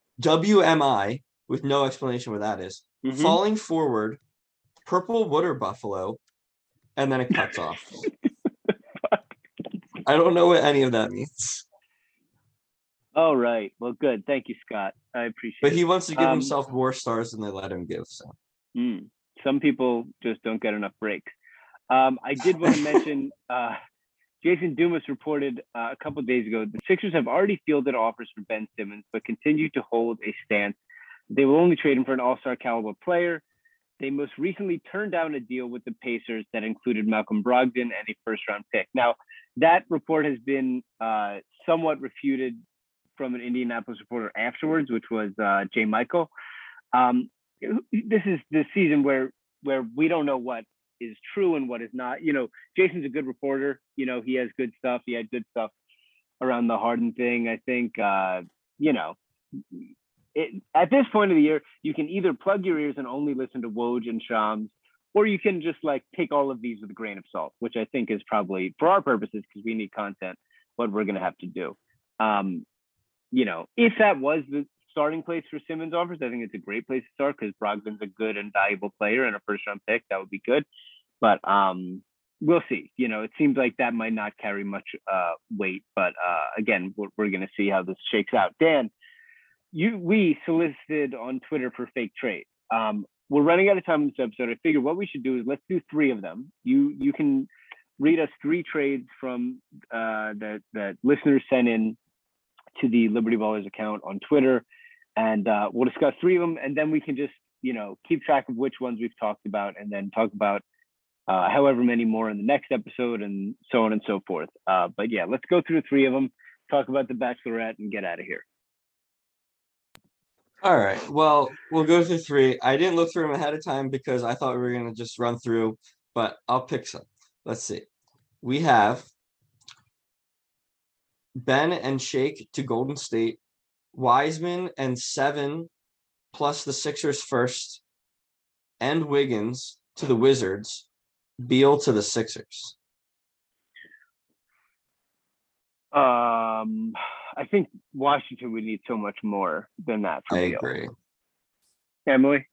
WMI with no explanation what that is. Falling forward. Purple water buffalo, and then it cuts off. I don't know what any of that means. Oh, right. Well, good. Thank you, Scott. I appreciate But it. he wants to give himself more stars than they let him give. So Some people just don't get enough breaks. I did want to mention Jason Dumas reported a couple of days ago the Sixers have already fielded offers for Ben Simmons, but continue to hold a stance. They will only trade him for an all-star caliber player. They most recently turned down a deal with the Pacers that included Malcolm Brogdon and a first-round pick. Now, that report has been somewhat refuted from an Indianapolis reporter afterwards, which was Jay Michael. This is the season where we don't know what is true and what is not. Jason's a good reporter. He has good stuff. He had good stuff around the Harden thing. I think, at this point of the year, you can either plug your ears and only listen to Woj and Shams, or you can just take all of these with a grain of salt, which I think is probably, for our purposes, because we need content, what we're going to have to do. If that was the starting place for Simmons offers, I think it's a great place to start because Brogdon's a good and valuable player and a first round pick. That would be good. But we'll see. It seems like that might not carry much weight. But again, we're going to see how this shakes out. Dan, we solicited on Twitter for fake trade. We're running out of time in this episode. I figured what we should do is let's do 3 of them. You can read us 3 trades from that listeners sent in to the Liberty Ballers account on Twitter. And we'll discuss 3 of them, and then we can just, keep track of which ones we've talked about, and then talk about however many more in the next episode, and so on and so forth. But yeah, let's go through 3 of them, talk about the Bachelorette, and get out of here. All right. Well, we'll go through 3. I didn't look through them ahead of time because I thought we were going to just run through, but I'll pick some. Let's see. We have Ben and Shake to Golden State, Wiseman and 7 plus the Sixers first, and Wiggins to the Wizards, Beal to the Sixers. I think Washington would need so much more than that for I Beal. agree. Emily?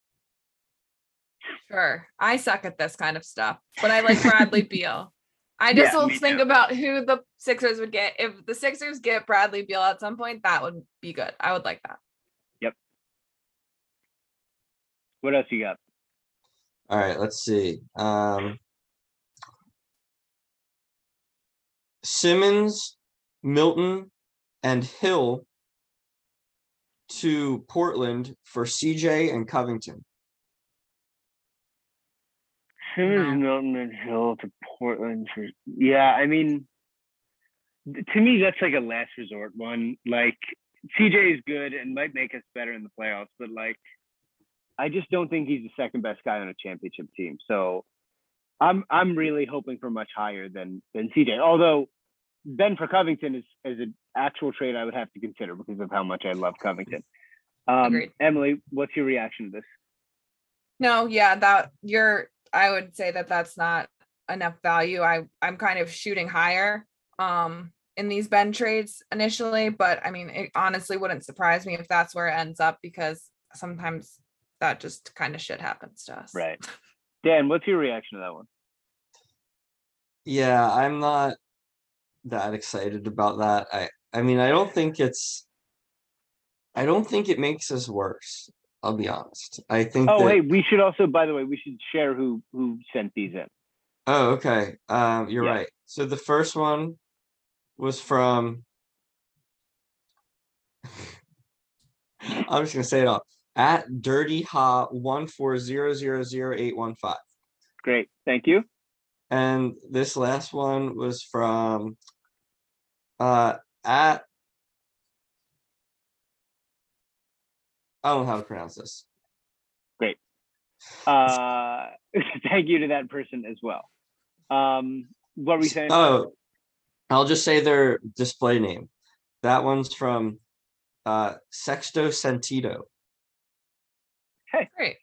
Sure. I suck at this kind of stuff, but I like Bradley Beal. I just don't think about who the Sixers would get. If the Sixers get Bradley Beal at some point, that would be good. I would like that. Yep. What else you got? All right, let's see. Simmons, Milton, and Hill to Portland for CJ and Covington. Simmons, Milton, and Hill to Portland for I mean, to me that's like a last resort one. CJ is good and might make us better in the playoffs, but I just don't think he's the second best guy on a championship team. So I'm really hoping for much higher than CJ. Although Ben for Covington is an actual trade I would have to consider because of how much I love Covington. Emily, what's your reaction to this? No, yeah, I would say that that's not enough value. I'm kind of shooting higher in these Ben trades initially, but I mean, it honestly wouldn't surprise me if that's where it ends up because sometimes that just kind of shit happens to us. Right. Dan, what's your reaction to that one? Yeah, I'm not that excited about that. I mean, I don't think it makes us worse. I'll be honest. I think. Hey, we should also, by the way, we should share who sent these in. Oh, okay. You're right. So the first one was from. I'm just gonna say it all at dirtyha140000815. Great, thank you. And this last one was from at. I don't know how to pronounce this. Great. Thank you to that person as well. What were we saying? Oh, I'll just say their display name. That one's from Sexto Sentido. Hey, great.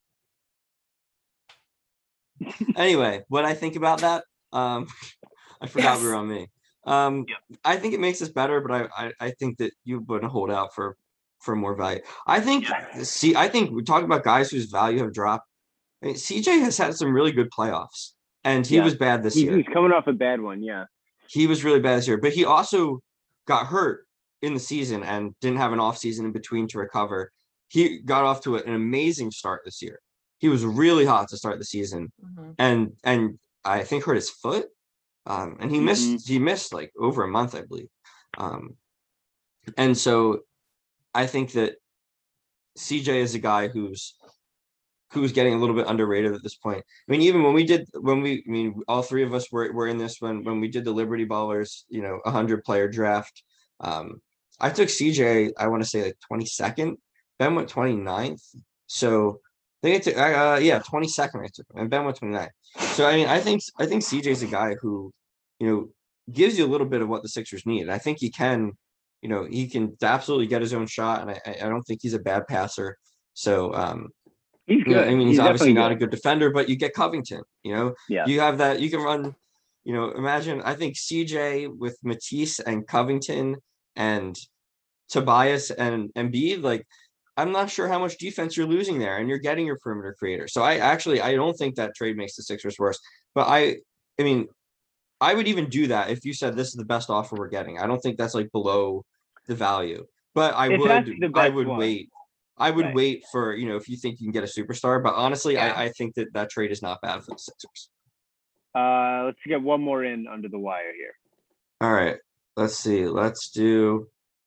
Anyway, what I think about that, I forgot we were on me. I think it makes us better, but I think that you wouldn't hold out for more value. I think we talk about guys whose value have dropped. I mean, CJ has had some really good playoffs, and he was bad this year. He's coming off a bad one, yeah. He was really bad this year, but he also got hurt in the season and didn't have an off season in between to recover. He got off to an amazing start this year. He was really hot to start the season, and I think hurt his foot, and he missed like over a month, I believe. And so I think that CJ is a guy who's getting a little bit underrated at this point. I mean, even all three of us were in this when we did the Liberty Ballers, 100 player draft. I took CJ, I want to say like 22nd. Ben went 29th. So they get to 22nd I took him, and Ben went 29th. So I mean, I think CJ's a guy who, gives you a little bit of what the Sixers need. I think he can absolutely get his own shot, and I don't think he's a bad passer. So he's good. I mean, he's obviously not a good defender, but you get Covington. You have that. You can run. Imagine, I think CJ with Matisse and Covington and Tobias and Embiid, like, I'm not sure how much defense you're losing there, and you're getting your perimeter creator. So I don't think that trade makes the Sixers worse. But I mean, I would even do that if you said this is the best offer we're getting. I don't think that's like below the value. But I would wait. I would wait for, if you think you can get a superstar. But honestly, I think that trade is not bad for the Sixers. Let's get one more in under the wire here. All right. Let's see. Let's do.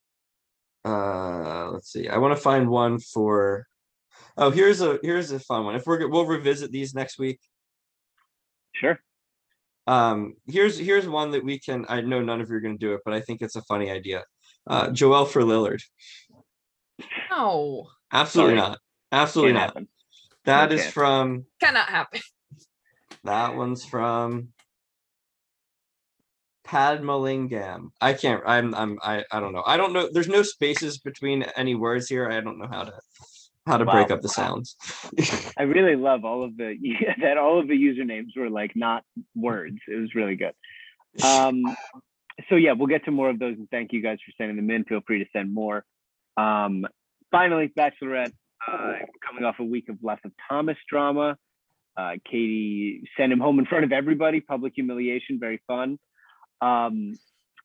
Let's see. I want to find one for. Oh, here's a fun one. We'll revisit these next week. Sure. Here's one that we can. I know none of you are going to do it, but I think it's a funny idea. Joel for Lillard. No. Absolutely not. Absolutely not. Happen. That is from. Cannot happen. That one's from Padmalingam. I don't know. I don't know. There's no spaces between any words here. I don't know how to break up the sounds. I really love all of the usernames were like not words. It was really good. So yeah, we'll get to more of those, and thank you guys for sending them in. Feel free to send more. Finally, Bachelorette, coming off a week of lots of Thomas drama. Katie sent him home in front of everybody, public humiliation, very fun. My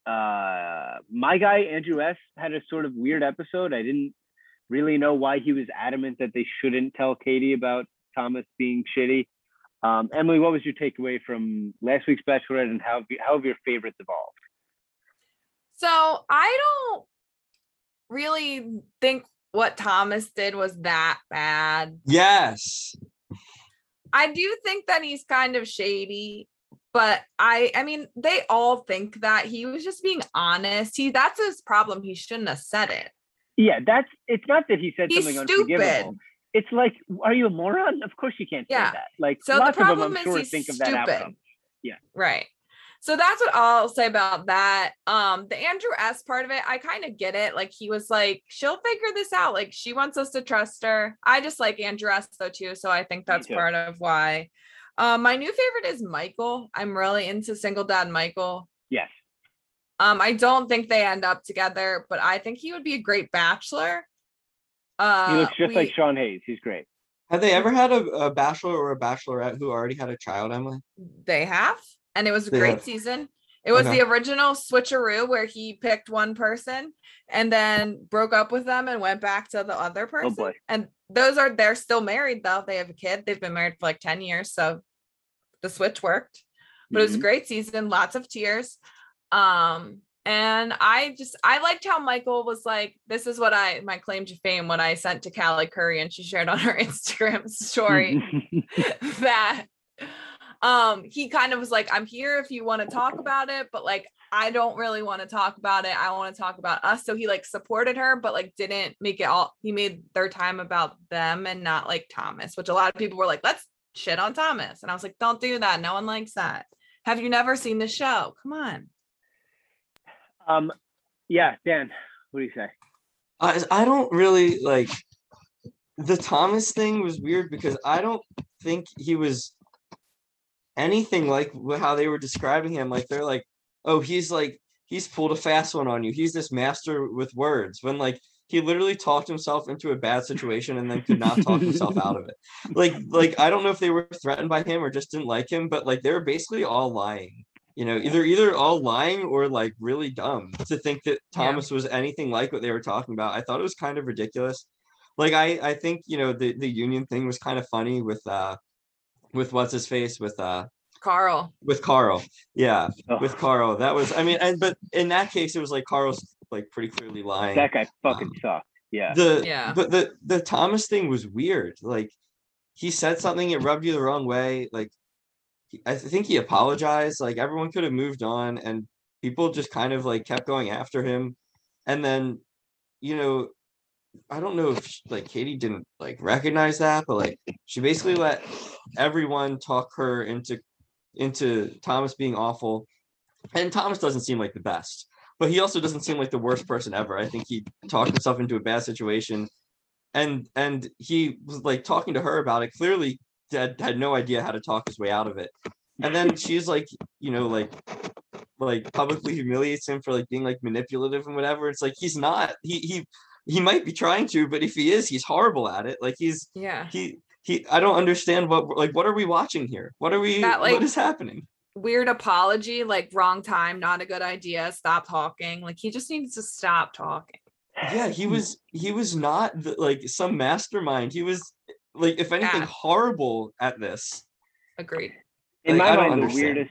guy, Andrew S., had a sort of weird episode. I didn't really know why he was adamant that they shouldn't tell Katie about Thomas being shitty. Emily, what was your takeaway from last week's Bachelorette, and how have your favorites evolved? So I don't really think what Thomas did was that bad. Yes. I do think that he's kind of shady, but I mean, they all think that he was just being honest. That's his problem. He shouldn't have said it. Yeah, it's not that he said something unforgivable. It's like, are you a moron? Of course you can't say that. Like, so lots the problem of them, I'm sure, think of that outcome. Yeah. Right. So that's what I'll say about that. The Andrew S. part of it, I kind of get it. Like, he was like, she'll figure this out. Like, she wants us to trust her. I just like Andrew S. though too. So I think that's part of why. My new favorite is Michael. I'm really into single dad Michael. Yes. I don't think they end up together, but I think he would be a great bachelor. He looks just like Sean Hayes. He's great. Have they ever had a bachelor or a bachelorette who already had a child, Emily? They have. And it was a great season. It was the original switcheroo where he picked one person and then broke up with them and went back to the other person. Oh boy. And they're still married though. They have a kid. They've been married for like 10 years. So the switch worked, but it was a great season. Lots of tears. And I liked how Michael was like, this is what my claim to fame, when I sent to Callie Curry and she shared on her Instagram story that he kind of was like, I'm here if you want to talk about it, but like, I don't really want to talk about it. I want to talk about us. So he like supported her, but like didn't make it all. He made their time about them and not like Thomas, which a lot of people were like, let's shit on Thomas. And I was like, don't do that. No one likes that. Have you never seen the show? Come on. Yeah, Dan, what do you say? I don't really like the Thomas thing. Was weird because I don't think he was anything like how they were describing him. Like, they're like, oh, he's pulled a fast one on you. He's this master with words, when like he literally talked himself into a bad situation and then could not talk himself out of it. Like I don't know if they were threatened by him or just didn't like him, but like they were basically all lying. either all lying or like really dumb to think that Thomas was anything like what they were talking about. I thought it was kind of ridiculous. Like I think the union thing was kind of funny with what's his face with Carl. With Carl. Yeah. With Carl. That was, but in that case it was like Carl's like pretty clearly lying. That guy fucking sucked. Yeah. But the Thomas thing was weird. Like he said something, it rubbed you the wrong way. Like I think he apologized. Like everyone could have moved on, and people just kind of like kept going after him. And then, I don't know if like Katie didn't like recognize that, but like she basically let everyone talk her into Thomas being awful. And Thomas doesn't seem like the best, but he also doesn't seem like the worst person ever. I think he talked himself into a bad situation, and he was like talking to her about it. Clearly had no idea how to talk his way out of it. And then she's like, like publicly humiliates him for like being like manipulative and whatever. It's like he's not. He might be trying to, but if he is, he's horrible at it. Like he I don't understand what are we watching here? What is happening? Weird apology, like wrong time, not a good idea, stop talking. Like he just needs to stop talking. Yeah, he was not like some mastermind. He was like, if anything, horrible at this. Agreed. In my mind,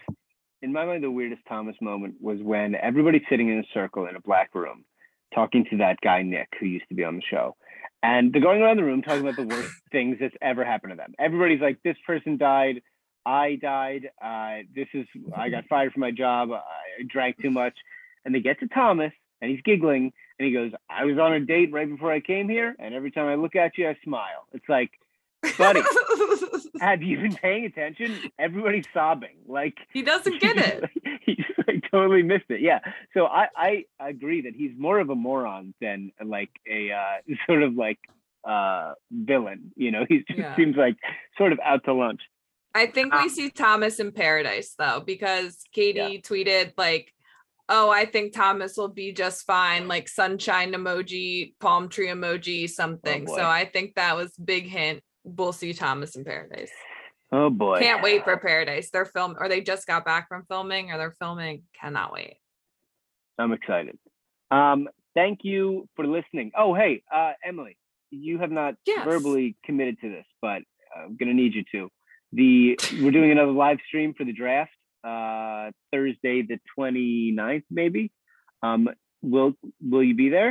the weirdest Thomas moment was when everybody's sitting in a circle in a black room talking to that guy Nick, who used to be on the show. And they're going around the room talking about the worst things that's ever happened to them. Everybody's like, this person died, I died, I got fired from my job, I drank too much. And they get to Thomas, and he's giggling, and he goes, I was on a date right before I came here, and every time I look at you, I smile. It's like, buddy, have you been paying attention? Everybody's sobbing. Like he doesn't get it. He just like totally missed it. Yeah. So I agree that he's more of a moron than like a sort of like villain. He just seems like sort of out to lunch. I think we see Thomas in paradise though, because Katie tweeted like, oh, I think Thomas will be just fine, like sunshine emoji, palm tree emoji, something. So I think that was big hint. We'll see Thomas in paradise. Oh boy. Can't wait for paradise. They're filming, or they just got back from filming, or they're filming. Cannot wait. I'm excited. Thank you for listening. Oh, hey, Emily, you have not verbally committed to this, but I'm going to need you to. We're doing another live stream for the draft, Thursday, the 29th, maybe. Will you be there?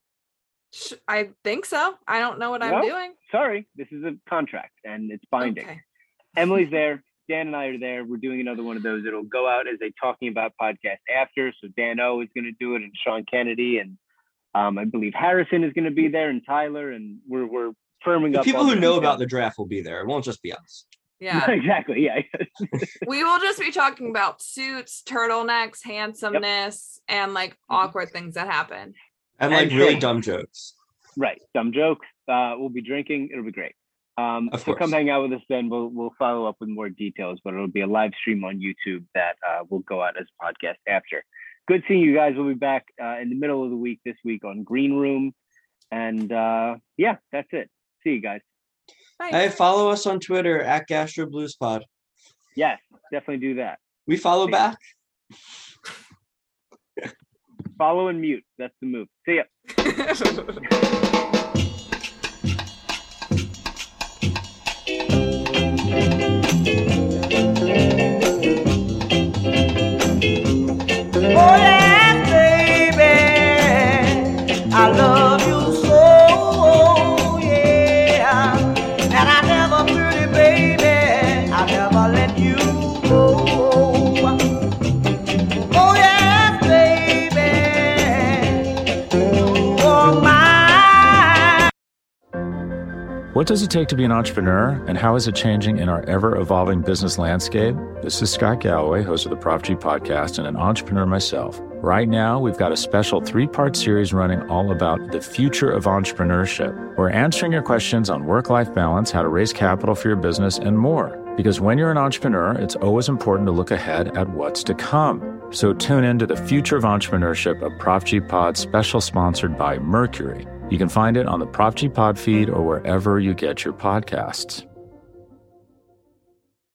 I think so. I don't know what I'm doing. Sorry, this is a contract and it's binding. Okay. Emily's there. Dan and I are there. We're doing another one of those. It'll go out as a Talking About podcast after. So Dan O is going to do it, and Sean Kennedy, and I believe Harrison is going to be there, and Tyler, and we're firming up. People who know about the draft will be there. It won't just be us. Yeah, exactly. Yeah. We will just be talking about suits, turtlenecks, handsomeness, and like awkward things that happen. And like really dumb jokes. Right. Dumb jokes. We'll be drinking. It'll be great. So come hang out with us then. We'll follow up with more details, but it'll be a live stream on YouTube that will go out as a podcast after. Good seeing you guys. We'll be back in the middle of the week this week on Green Room. And that's it. See you guys. Bye. Hey, follow us on Twitter at GastroBluesPod. Yes, definitely do that. We follow back. Follow and mute. That's the move. See ya. Oh yeah, baby, I love you so, yeah. And I never, pretty baby, I never let you go. Oh yeah, baby, you are mine. What does it take to be an entrepreneur, and how is it changing in our ever-evolving business landscape? This is Scott Galloway, host of the Prop G podcast and an entrepreneur myself. Right now, we've got a special 3-part series running all about the future of entrepreneurship. We're answering your questions on work-life balance, how to raise capital for your business, and more. Because when you're an entrepreneur, it's always important to look ahead at what's to come. So tune in to the Future of Entrepreneurship, a Prop G pod special sponsored by Mercury. You can find it on the Prop G pod feed or wherever you get your podcasts.